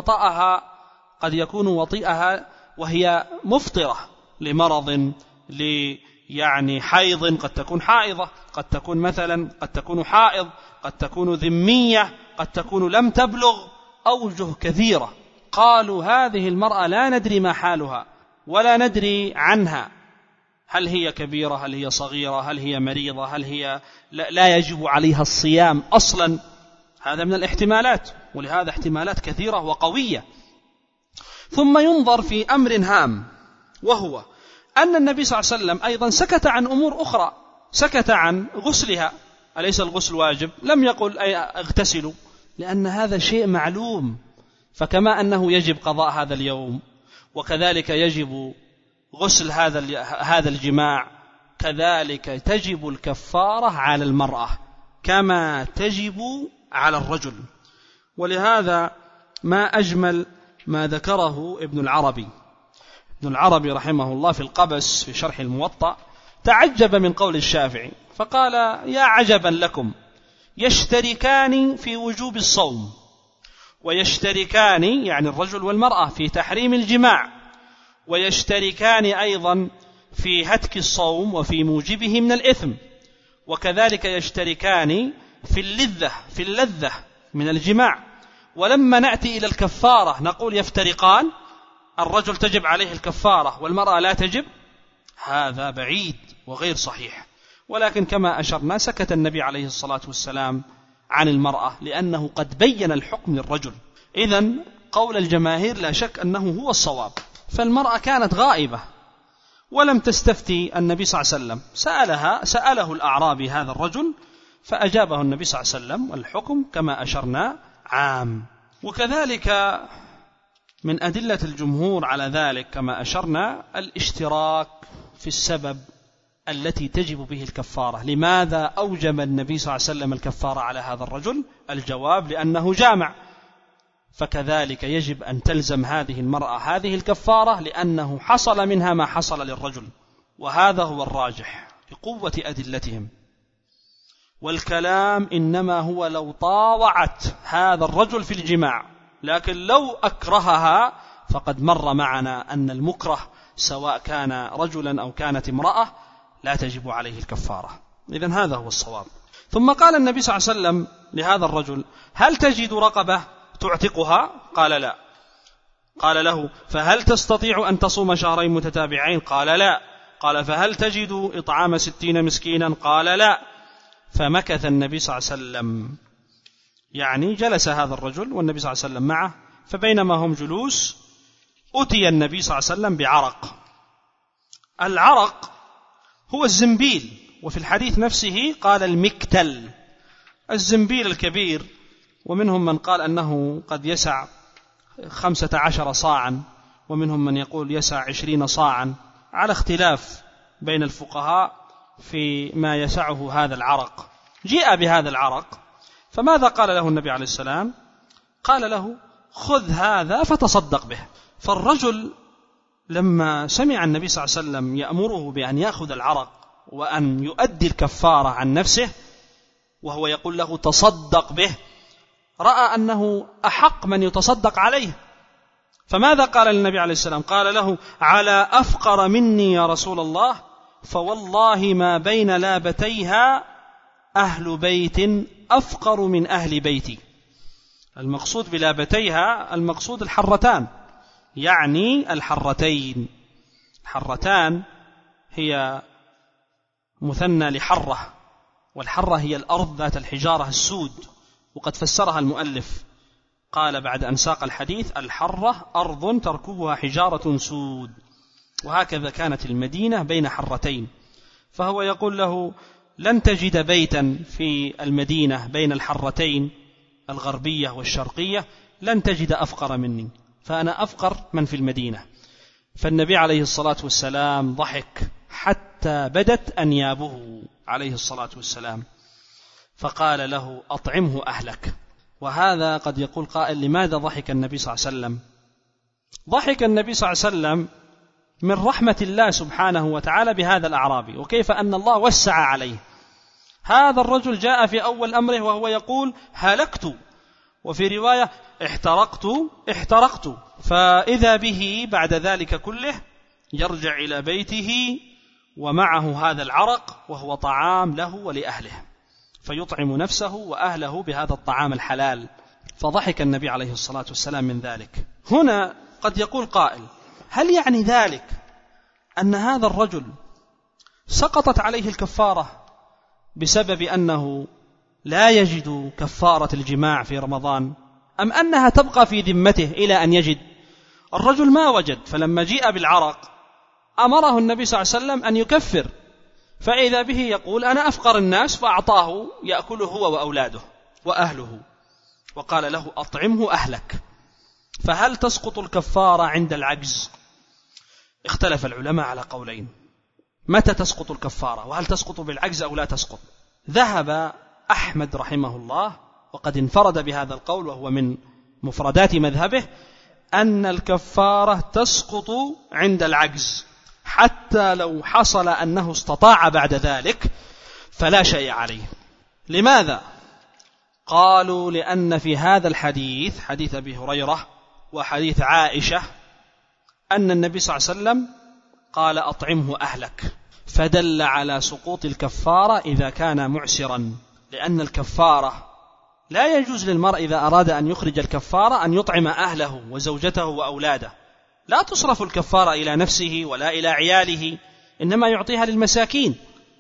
يكون وطئها وهي مفطرة لمرض، يعني حيض، قد تكون حائضة، قد تكون حائض، قد تكون ذمية، قد تكون لم تبلغ، أوجه كثيرة. قالوا هذه المرأة لا ندري ما حالها ولا ندري عنها، هل هي كبيرة، هل هي صغيرة، هل هي مريضة، هل هي لا يجب عليها الصيام أصلا. هذا من الاحتمالات، ولهذا احتمالات كثيرة وقوية. ثم ينظر في أمر هام، وهو أن النبي صلى الله عليه وسلم أيضا سكت عن أمور أخرى، سكت عن غسلها. أليس الغسل واجب؟ لم يقل أي اغتسلوا، لأن هذا شيء معلوم، فكما أنه يجب قضاء هذا اليوم وكذلك يجب غسل هذا الجماع، كذلك تجب الكفارة على المرأة كما تجب على الرجل. ولهذا ما أجمل ما ذكره ابن العربي رحمه الله في القبس في شرح الموطأ، تعجب من قول الشافعي فقال: يا عجبا لكم، يشتركان في وجوب الصوم، ويشتركان يعني الرجل والمرأة في تحريم الجماع، ويشتركان أيضا في هتك الصوم وفي موجبه من الإثم، وكذلك يشتركان في اللذة من الجماع. ولما نأتي إلى الكفارة نقول يفترقان، الرجل تجب عليه الكفارة والمرأة لا تجب، هذا بعيد وغير صحيح. ولكن كما أشرنا سكت النبي عليه الصلاة والسلام عن المرأة لأنه قد بين الحكم للرجل. إذن قول الجماهير لا شك أنه هو الصواب، فالمرأة كانت غائبة ولم تستفتي النبي صلى الله عليه وسلم، سأله الأعرابي هذا الرجل فأجابه النبي صلى الله عليه وسلم، والحكم كما أشرنا عام. وكذلك من أدلة الجمهور على ذلك كما أشرنا الاشتراك في السبب التي تجب به الكفارة. لماذا أوجب النبي صلى الله عليه وسلم الكفارة على هذا الرجل؟ الجواب: لأنه جامع، فكذلك يجب أن تلزم هذه المرأة هذه الكفارة لأنه حصل منها ما حصل للرجل، وهذا هو الراجح لقوة أدلتهم. والكلام إنما هو لو طاوعت هذا الرجل في الجماع، لكن لو أكرهها فقد مر معنا أن المكره سواء كان رجلا أو كانت امرأة لا تجب عليه الكفارة. إذن هذا هو الصواب. ثم قال النبي صلى الله عليه وسلم لهذا الرجل: هل تجد رقبة تعتقها؟ قال: لا. قال له: فهل تستطيع أن تصوم شهرين متتابعين؟ قال: لا. قال: فهل تجد إطعام 60 مسكينا؟ قال: لا. فمكث النبي صلى الله عليه وسلم، يعني جلس هذا الرجل والنبي صلى الله عليه وسلم معه، فبينما هم جلوس أتي النبي صلى الله عليه وسلم بعرق. العرق هو الزنبيل، وفي الحديث نفسه قال المكتل، الزنبيل الكبير، ومنهم من قال أنه قد يسع 15 صاعا، ومنهم من يقول يسع 20 صاعا، على اختلاف بين الفقهاء في ما يسعه هذا العرق. جاء بهذا العرق، فماذا قال له النبي عليه السلام؟ قال له: خذ هذا فتصدق به. فالرجل لما سمع النبي صلى الله عليه وسلم يأمره بأن يأخذ العرق وأن يؤدي الكفارة عن نفسه وهو يقول له تصدق به، رأى أنه أحق من يتصدق عليه، فماذا قال للنبي عليه السلام؟ قال له: على أفقر مني يا رسول الله، فوالله ما بين لابتيها أهل بيت أفقر من أهل بيتي. المقصود بلابتيها المقصود الحرتان، يعني الحرتين. الحرتان هي مثنى لحرة، والحرة هي الأرض ذات الحجارة السود، وقد فسرها المؤلف قال بعد أن ساق الحديث: الحرة أرض تركبها حجارة سود. وهكذا كانت المدينة بين حرتين، فهو يقول له: لن تجد بيتا في المدينة بين الحرتين الغربية والشرقية لن تجد أفقر مني، فأنا أفقر من في المدينة. فالنبي عليه الصلاة والسلام ضحك حتى بدت أنيابه عليه الصلاة والسلام، فقال له: أطعمه أهلك. وهذا قد يقول قائل: لماذا ضحك النبي صلى الله عليه وسلم؟ ضحك النبي صلى الله عليه وسلم من رحمة الله سبحانه وتعالى بهذا الأعرابي، وكيف أن الله وسع عليه. هذا الرجل جاء في أول أمره وهو يقول: هلكت، وفي رواية احترقت، فإذا به بعد ذلك كله يرجع إلى بيته ومعه هذا العرق وهو طعام له ولأهله، فيطعم نفسه وأهله بهذا الطعام الحلال. فضحك النبي عليه الصلاة والسلام من ذلك. هنا قد يقول قائل: هل يعني ذلك أن هذا الرجل سقطت عليه الكفارة بسبب أنه لا يجد كفارة الجماع في رمضان، أم أنها تبقى في ذمته إلى أن يجد؟ الرجل ما وجد، فلما جاء بالعرق أمره النبي صلى الله عليه وسلم أن يكفر، فإذا به يقول: أنا أفقر الناس، فأعطاه يأكله هو وأولاده وأهله، وقال له: أطعمه أهلك. فهل تسقط الكفارة عند العجز؟ اختلف العلماء على قولين، متى تسقط الكفارة وهل تسقط بالعجز أو لا تسقط؟ ذهب أحمد رحمه الله وقد انفرد بهذا القول وهو من مفردات مذهبه أن الكفارة تسقط عند العجز حتى لو حصل أنه استطاع بعد ذلك فلا شيء عليه. لماذا؟ قالوا لأن في هذا الحديث، حديث أبي هريرة وحديث عائشة، أن النبي صلى الله عليه وسلم قال أطعمه أهلك، فدل على سقوط الكفارة إذا كان معسرا، لأن الكفارة لا يجوز للمرء إذا أراد أن يخرج الكفارة أن يطعم أهله وزوجته وأولاده، لا تصرف الكفارة إلى نفسه ولا إلى عياله، إنما يعطيها للمساكين.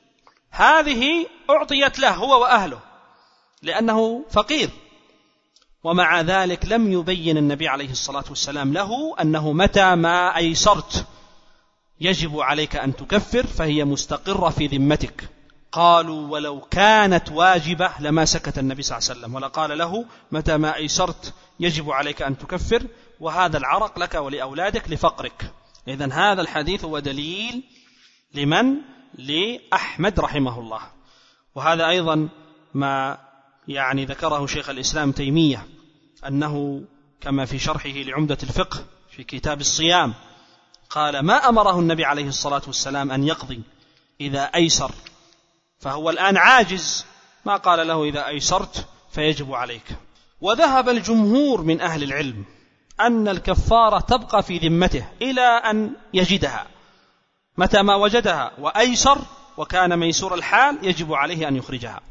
هذه أعطيت له هو وأهله لأنه فقير، ومع ذلك لم يبين النبي عليه الصلاة والسلام له أنه متى ما أيسرت يجب عليك أن تكفر فهي مستقرة في ذمتك. قالوا ولو كانت واجبة لما سكت النبي صلى الله عليه وسلم ولا قال له متى ما أيسرت يجب عليك أن تكفر، وهذا العرق لك ولأولادك لفقرك. إذن هذا الحديث هو دليل لمن؟ لأحمد رحمه الله. وهذا أيضا ما ذكره شيخ الإسلام تيمية، أنه كما في شرحه لعمدة الفقه في كتاب الصيام قال ما أمره النبي عليه الصلاة والسلام أن يقضي إذا أيسر، فهو الآن عاجز، ما قال له إذا أيسرت فيجب عليك. وذهب الجمهور من أهل العلم أن الكفارة تبقى في ذمته إلى أن يجدها، متى ما وجدها وأيسر وكان ميسور الحال يجب عليه أن يخرجها.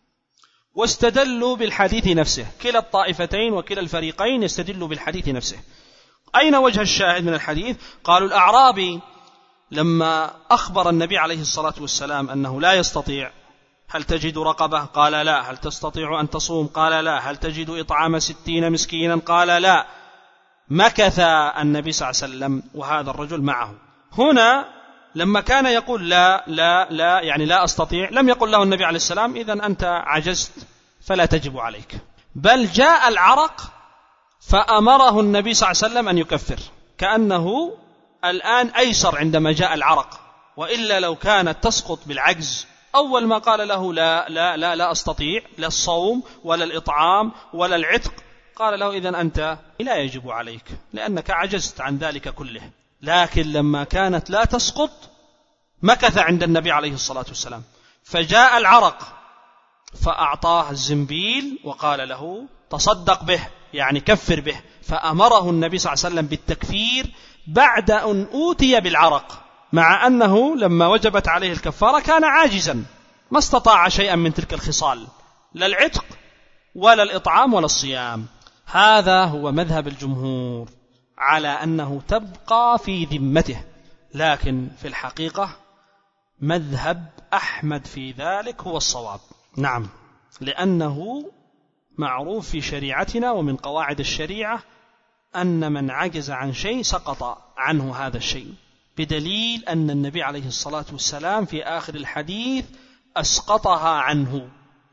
واستدلوا بالحديث نفسه، كلا الطائفتين وكلا الفريقين يستدلوا بالحديث نفسه. أين وجه الشاهد من الحديث؟ قالوا الأعرابي لما أخبر النبي عليه الصلاة والسلام أنه لا يستطيع، هل تجد رقبة؟ قال لا. هل تستطيع أن تصوم؟ قال لا. هل تجد إطعام 60 مسكينا؟ قال لا. مكث النبي صلى الله عليه وسلم وهذا الرجل معه. هنا لما كان يقول لا لا لا لا أستطيع، لم يقل له النبي عليه السلام إذن أنت عجزت فلا تجب عليك، بل جاء العرق فأمره النبي صلى الله عليه وسلم أن يكفر، كأنه الآن أيسر عندما جاء العرق، وإلا لو كانت تسقط بالعجز أول ما قال له لا لا لا لا أستطيع، لا الصوم ولا الإطعام ولا العتق، قال له إذن أنت لا يجب عليك لأنك عجزت عن ذلك كله. لكن لما كانت لا تسقط مكث عند النبي عليه الصلاة والسلام، فجاء العرق فأعطاه الزنبيل وقال له تصدق به، كفر به، فأمره النبي صلى الله عليه وسلم بالتكفير بعد أن أوتي بالعرق، مع أنه لما وجبت عليه الكفارة كان عاجزا ما استطاع شيئا من تلك الخصال، لا العتق ولا الإطعام ولا الصيام. هذا هو مذهب الجمهور على أنه تبقى في ذمته، لكن في الحقيقة مذهب أحمد في ذلك هو الصواب. نعم، لأنه معروف في شريعتنا ومن قواعد الشريعة أن من عجز عن شيء سقط عنه هذا الشيء، بدليل أن النبي عليه الصلاة والسلام في آخر الحديث أسقطها عنه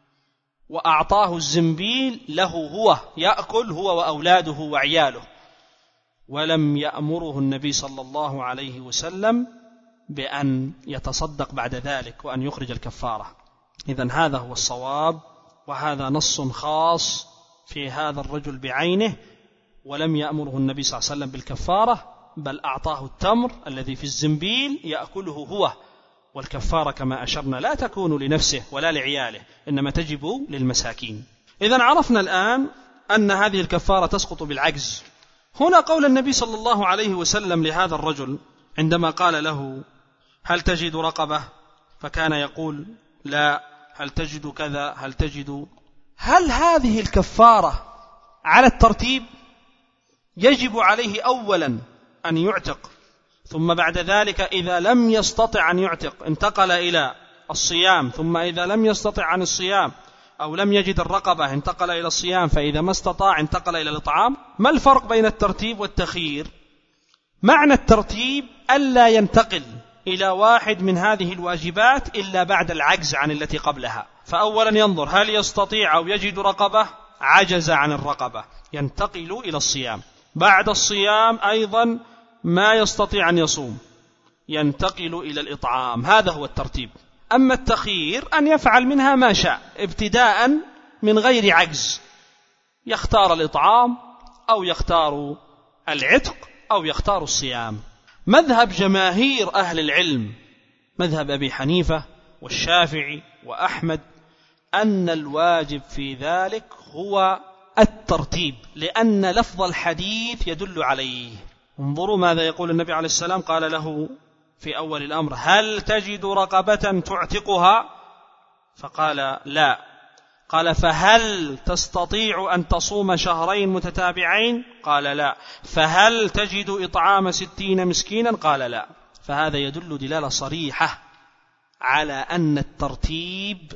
وأعطاه الزنبيل له هو يأكل هو وأولاده وعياله، ولم يأمره النبي صلى الله عليه وسلم بأن يتصدق بعد ذلك وأن يخرج الكفارة. إذن هذا هو الصواب، وهذا نص خاص في هذا الرجل بعينه، ولم يأمره النبي صلى الله عليه وسلم بالكفارة، بل أعطاه التمر الذي في الزنبيل يأكله هو، والكفارة كما أشرنا لا تكون لنفسه ولا لعياله، إنما تجب للمساكين. إذن عرفنا الآن أن هذه الكفارة تسقط بالعجز. هنا قول النبي صلى الله عليه وسلم لهذا الرجل عندما قال له هل تجد رقبة، فكان يقول لا، هل تجد كذا، هل تجد، هل هذه الكفارة على الترتيب؟ يجب عليه أولا أن يعتق، ثم بعد ذلك إذا لم يستطع أن يعتق انتقل إلى الصيام، ثم إذا لم يستطع عن الصيام أو لم يجد الرقبة انتقل إلى الصيام، فإذا ما استطاع انتقل إلى الإطعام. ما الفرق بين الترتيب والتخيير؟ معنى الترتيب ألا ينتقل إلى واحد من هذه الواجبات إلا بعد العجز عن التي قبلها، فأولا ينظر هل يستطيع أو يجد رقبة، عجز عن الرقبة ينتقل إلى الصيام، بعد الصيام أيضا ما يستطيع أن يصوم ينتقل إلى الإطعام. هذا هو الترتيب. أما التخيير أن يفعل منها ما شاء ابتداء من غير عجز، يختار الإطعام أو يختار العتق أو يختار الصيام. مذهب جماهير أهل العلم، مذهب أبي حنيفة والشافعي وأحمد، أن الواجب في ذلك هو الترتيب، لأن لفظ الحديث يدل عليه. انظروا ماذا يقول النبي عليه السلام، قال له في أول الأمر: هل تجد رقبة تعتقها؟ فقال: لا. قال: فهل تستطيع أن تصوم شهرين متتابعين؟ قال: لا. فهل تجد إطعام 60 مسكينا؟ قال: لا. فهذا يدل دلالة صريحة على أن الترتيب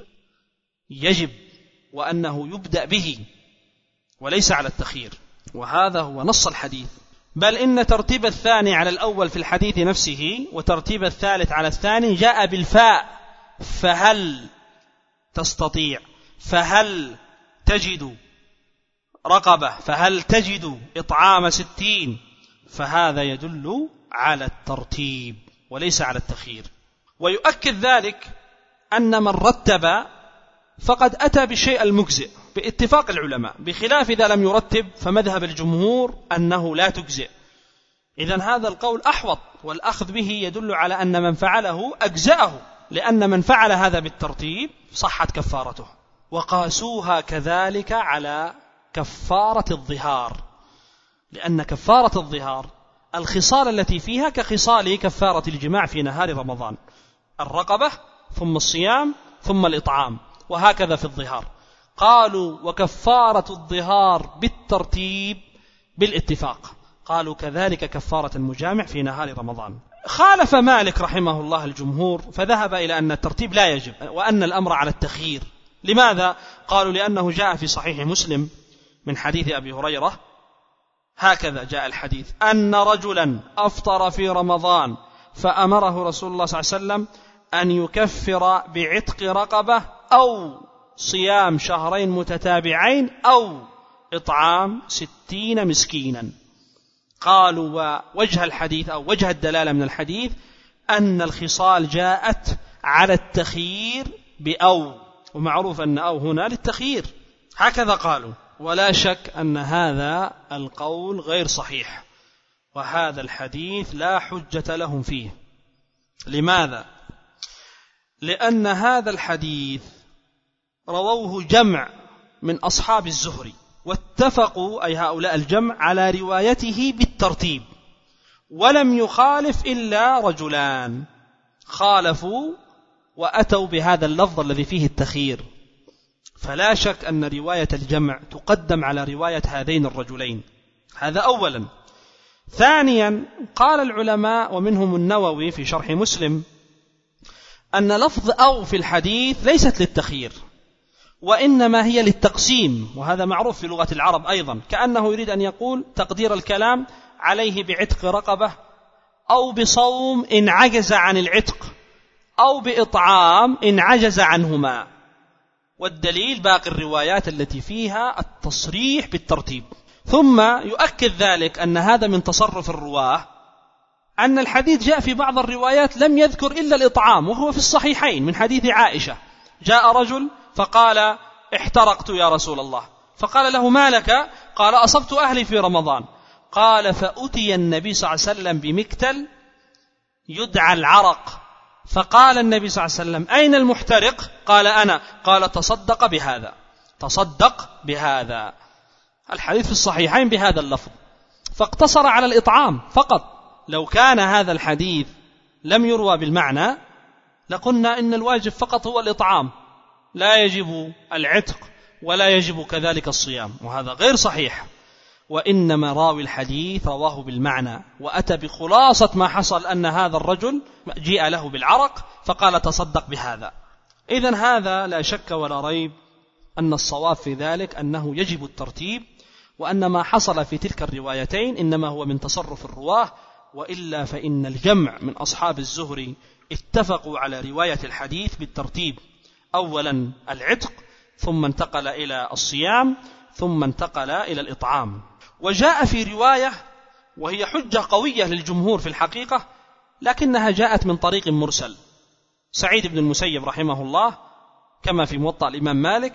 يجب وأنه يبدأ به وليس على التخيير، وهذا هو نص الحديث. بل إن ترتيب الثاني على الأول في الحديث نفسه وترتيب الثالث على الثاني جاء بالفاء، فهل تستطيع، فهل تجد رقبة، فهل تجد إطعام 60، فهذا يدل على الترتيب وليس على التخيير. ويؤكد ذلك أن من رتب فقد أتى بالشيء المجزئ باتفاق العلماء، بخلاف إذا لم يرتب فمذهب الجمهور أنه لا تجزئ. إذن هذا القول أحوط، والأخذ به يدل على أن من فعله أجزأه، لأن من فعل هذا بالترتيب صحت كفارته. وقاسوها كذلك على كفارة الظهار، لأن كفارة الظهار الخصال التي فيها كخصال كفارة الجماع في نهار رمضان: الرقبة ثم الصيام ثم الإطعام، وهكذا في الظهار. قالوا وكفارة الظهار بالترتيب بالاتفاق، قالوا كذلك كفارة المجامع في نهار رمضان. خالف مالك رحمه الله الجمهور فذهب إلى أن الترتيب لا يجب وأن الأمر على التخيير. لماذا؟ قالوا لأنه جاء في صحيح مسلم من حديث أبي هريرة، هكذا جاء الحديث: أن رجلا أفطر في رمضان فأمره رسول الله صلى الله عليه وسلم أن يكفر بعتق رقبة أو صيام شهرين متتابعين أو إطعام 60 مسكينا. قالوا ووجه الحديث أو وجه الدلالة من الحديث أن الخصال جاءت على التخيير بأو، ومعروف أن أو هنا للتخيير، هكذا قالوا. ولا شك أن هذا القول غير صحيح، وهذا الحديث لا حجة لهم فيه. لماذا؟ لأن هذا الحديث رووه جمع من أصحاب الزهري، واتفقوا أي هؤلاء الجمع على روايته بالترتيب، ولم يخالف إلا رجلان خالفوا وأتوا بهذا اللفظ الذي فيه التخيير. فلا شك أن رواية الجمع تقدم على رواية هذين الرجلين، هذا أولا. ثانيا، قال العلماء ومنهم النووي في شرح مسلم أن لفظ أو في الحديث ليست للتخيير، وإنما هي للتقسيم، وهذا معروف في لغة العرب أيضا، كأنه يريد أن يقول تقدير الكلام عليه بعتق رقبة أو بصوم إن عجز عن العتق أو بإطعام إن عجز عنهما. والدليل باقي الروايات التي فيها التصريح بالترتيب. ثم يؤكد ذلك أن هذا من تصرف الرواه، أن الحديث جاء في بعض الروايات لم يذكر إلا الإطعام، وهو في الصحيحين من حديث عائشة: جاء رجل فقال: احترقت يا رسول الله، فقال له: ما لك؟ قال: أصبت أهلي في رمضان. قال: فأتي النبي صلى الله عليه وسلم بمكتل يدعى العرق، فقال النبي صلى الله عليه وسلم: أين المحترق؟ قال: أنا. قال: تصدق بهذا، تصدق بهذا. الحديث في الصحيحين بهذا اللفظ، فاقتصر على الإطعام فقط. لو كان هذا الحديث لم يروى بالمعنى لقلنا إن الواجب فقط هو الإطعام، لا يجب العتق ولا يجب كذلك الصيام، وهذا غير صحيح. وإنما راوي الحديث رواه بالمعنى، وأتى بخلاصة ما حصل، أن هذا الرجل جيء له بالعرق فقال: تصدق بهذا. إذن هذا لا شك ولا ريب أن الصواب في ذلك أنه يجب الترتيب، وأن ما حصل في تلك الروايتين إنما هو من تصرف الرواه، وإلا فإن الجمع من أصحاب الزهري اتفقوا على رواية الحديث بالترتيب: أولا العتق، ثم انتقل إلى الصيام، ثم انتقل إلى الإطعام. وجاء في رواية وهي حجة قوية للجمهور في الحقيقة، لكنها جاءت من طريق مرسل. سعيد بن المسيب رحمه الله كما في موطأ الإمام مالك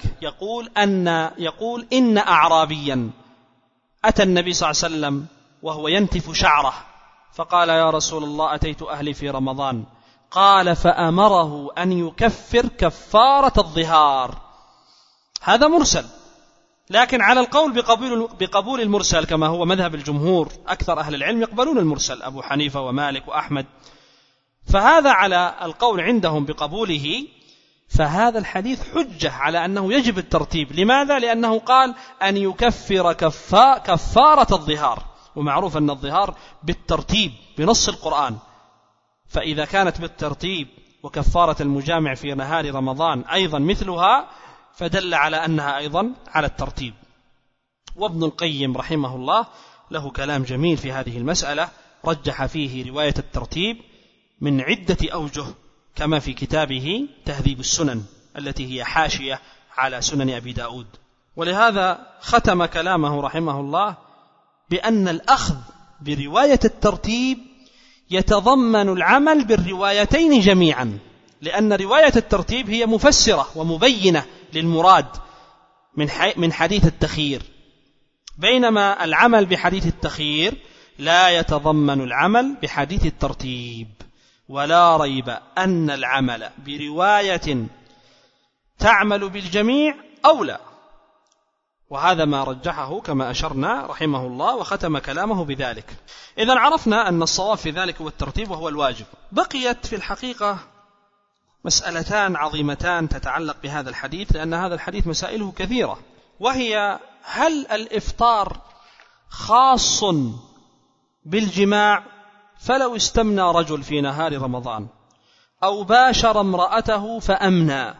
يقول إن أعرابيا أتى النبي صلى الله عليه وسلم وهو ينتف شعره، فقال يا رسول الله أتيت أهلي في رمضان، قال فأمره أن يكفر كفارة الظهار. هذا مرسل، لكن على القول بقبول المرسل كما هو مذهب الجمهور، أكثر أهل العلم يقبلون المرسل، أبو حنيفة ومالك وأحمد، فهذا على القول عندهم بقبوله. فهذا الحديث حجة على أنه يجب الترتيب. لماذا؟ لأنه قال أن يكفر كفارة الظهار، ومعروف أن الظهار بالترتيب بنص القرآن، فإذا كانت بالترتيب وكفارة المجامع في نهار رمضان أيضا مثلها، فدل على أنها أيضا على الترتيب. وابن القيم رحمه الله له كلام جميل في هذه المسألة، رجح فيه رواية الترتيب من عدة أوجه، كما في كتابه تهذيب السنن التي هي حاشية على سنن أبي داود. ولهذا ختم كلامه رحمه الله بأن الأخذ برواية الترتيب يتضمن العمل بالروايتين جميعا، لأن رواية الترتيب هي مفسرة ومبينة للمراد من حديث التخيير، بينما العمل بحديث التخيير لا يتضمن العمل بحديث الترتيب. ولا ريب أن العمل برواية تعمل بالجميع أولى، وهذا ما رجحه كما أشرنا رحمه الله، وختم كلامه بذلك. إذن عرفنا أن الصواب في ذلك هو الترتيب وهو الواجب. بقيت في الحقيقة مسألتان عظيمتان تتعلق بهذا الحديث، لأن هذا الحديث مسائله كثيرة، وهي هل الإفطار خاص بالجماع فلو استمنى رجل في نهار رمضان أو باشر امرأته فأمنى،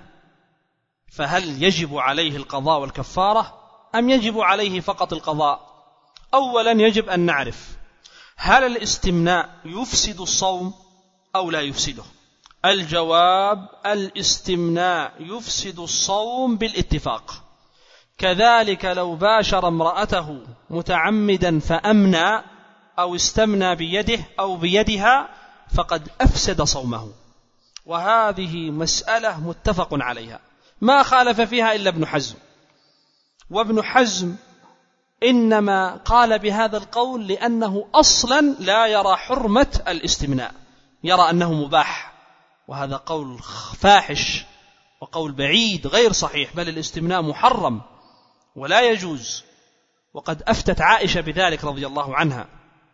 فهل يجب عليه القضاء والكفارة أم يجب عليه فقط القضاء؟ أولا يجب أن نعرف هل الاستمناء يفسد الصوم أو لا يفسده؟ الجواب الاستمناء يفسد الصوم بالاتفاق. كذلك لو باشر امرأته متعمدا فأمنى أو استمنى بيده أو بيدها فقد أفسد صومه، وهذه مسألة متفق عليها ما خالف فيها إلا ابن حزم. وابن حزم إنما قال بهذا القول لأنه أصلا لا يرى حرمة الاستمناء، يرى أنه مباح، وهذا قول فاحش وقول بعيد غير صحيح، بل الاستمناء محرم ولا يجوز. وقد أفتت عائشة بذلك رضي الله عنها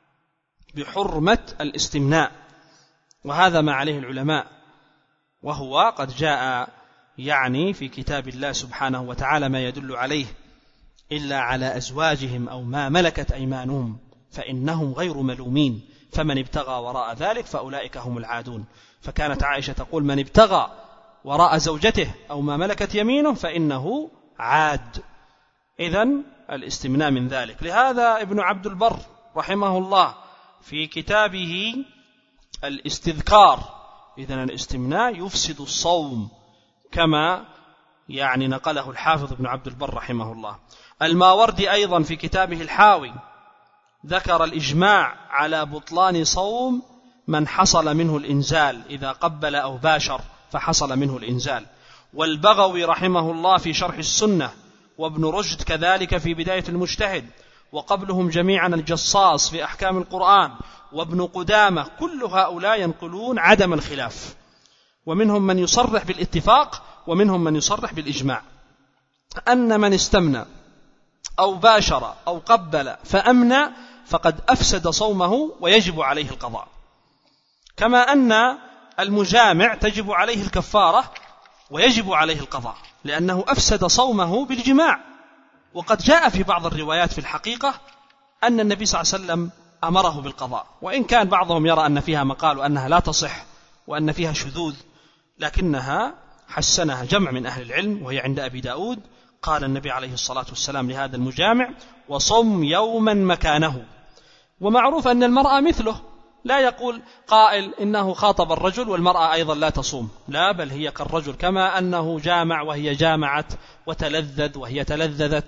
بحرمة الاستمناء، وهذا ما عليه العلماء، وهو قد جاء يعني في كتاب الله سبحانه وتعالى ما يدل عليه، إلا على أزواجهم أو ما ملكت أيمانهم فإنهم غير ملومين، فمن ابتغى وراء ذلك فأولئك هم العادون. فكانت عائشة تقول من ابتغى وراء زوجته أو ما ملكت يمينه فإنه عاد. إذن الاستمناء من ذلك. لهذا ابن عبد البر رحمه الله في كتابه الاستذكار، إذن الاستمناء يفسد الصوم كما يعني نقله الحافظ ابن عبد البر رحمه الله. الماوردي أيضا في كتابه الحاوي ذكر الإجماع على بطلان صوم من حصل منه الإنزال، إذا قبل أو باشر فحصل منه الإنزال. والبغوي رحمه الله في شرح السنة، وابن رشد كذلك في بداية المجتهد، وقبلهم جميعا الجصاص في أحكام القرآن، وابن قدامة، كل هؤلاء ينقلون عدم الخلاف، ومنهم من يصرح بالاتفاق ومنهم من يصرح بالإجماع، أن من استمنى أو باشر أو قبل فأمنى فقد أفسد صومه ويجب عليه القضاء، كما أن المجامع تجب عليه الكفارة ويجب عليه القضاء لأنه أفسد صومه بالجماع. وقد جاء في بعض الروايات في الحقيقة أن النبي صلى الله عليه وسلم أمره بالقضاء، وإن كان بعضهم يرى أن فيها مقال وأنها لا تصح وأن فيها شذوذ، لكنها حسنها جمع من أهل العلم، وهي عند أبي داود. قال النبي عليه الصلاة والسلام لهذا المجامع وصم يوما مكانه. ومعروف أن المرأة مثله، لا يقول قائل إنه خاطب الرجل والمرأة أيضا لا تصوم، لا، بل هي كالرجل، كما أنه جامع وهي جامعت وتلذذ وهي تلذذت،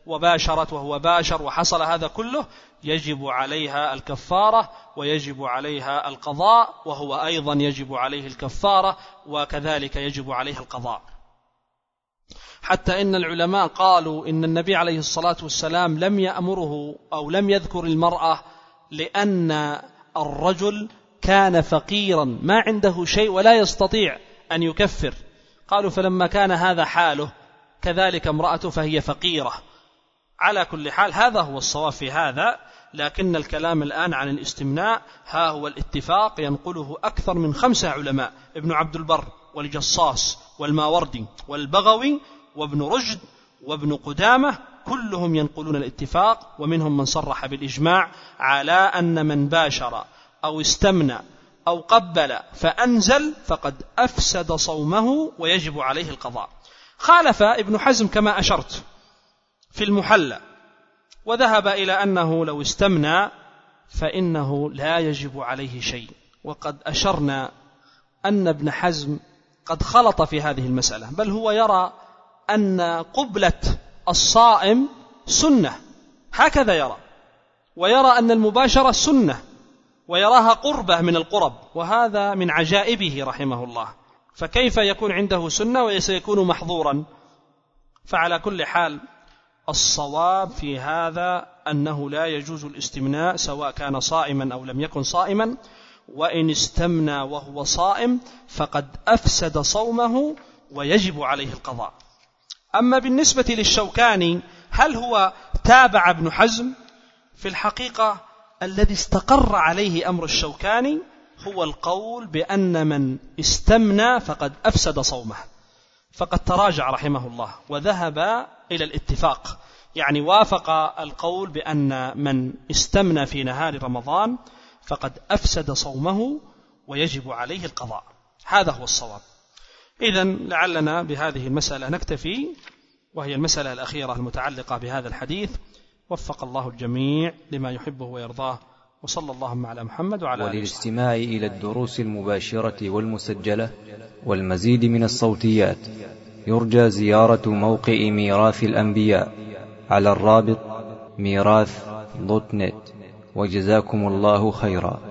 وباشرت وهو باشر وحصل هذا كله، يجب عليها الكفارة ويجب عليها القضاء، وهو أيضا يجب عليه الكفارة وكذلك يجب عليه القضاء. حتى إن العلماء قالوا إن النبي عليه الصلاة والسلام لم يأمره أو لم يذكر المرأة لأن الرجل كان فقيرا ما عنده شيء ولا يستطيع أن يكفر، قالوا فلما كان هذا حاله كذلك امرأته فهي فقيرة. على كل حال هذا هو الصواب في هذا، لكن الكلام الآن عن الاستمناء ها هو الاتفاق ينقله أكثر من 5 علماء: ابن عبد البر والجصاص والماوردي والبغوي وابن رشد وابن قدامة، كلهم ينقلون الاتفاق، ومنهم من صرح بالإجماع على أن من باشر أو استمنى أو قبل فأنزل فقد أفسد صومه ويجب عليه القضاء. خالف ابن حزم كما أشرت في المحلى، وذهب إلى أنه لو استمنى فإنه لا يجب عليه شيء، وقد أشرنا أن ابن حزم قد خلط في هذه المسألة، بل هو يرى أن قبلة الصائم سنة، هكذا يرى، ويرى أن المباشرة سنة، ويراها قربة من القرب، وهذا من عجائبه رحمه الله، فكيف يكون عنده سنة وسيكون محظورا؟ فعلى كل حال الصواب في هذا أنه لا يجوز الاستمناء سواء كان صائما أو لم يكن صائما، وإن استمنى وهو صائم فقد أفسد صومه ويجب عليه القضاء. أما بالنسبة للشوكاني هل هو تابع ابن حزم؟ في الحقيقة الذي استقر عليه أمر الشوكاني هو القول بأن من استمنى فقد أفسد صومه، فقد تراجع رحمه الله وذهب إلى الاتفاق، يعني وافق القول بأن من استمنى في نهار رمضان فقد أفسد صومه ويجب عليه القضاء. هذا هو الصواب. إذن لعلنا بهذه المسألة نكتفي، وهي المسألة الأخيرة المتعلقة بهذا الحديث. وفق الله الجميع لما يحبه ويرضاه، وصلى الله على محمد وعلى آله. وللاستماع إلى الدروس المباشرة والمسجلة والمزيد من الصوتيات يرجى زيارة موقع ميراث الأنبياء على الرابط ميراث.net. وجزاكم الله خيرا.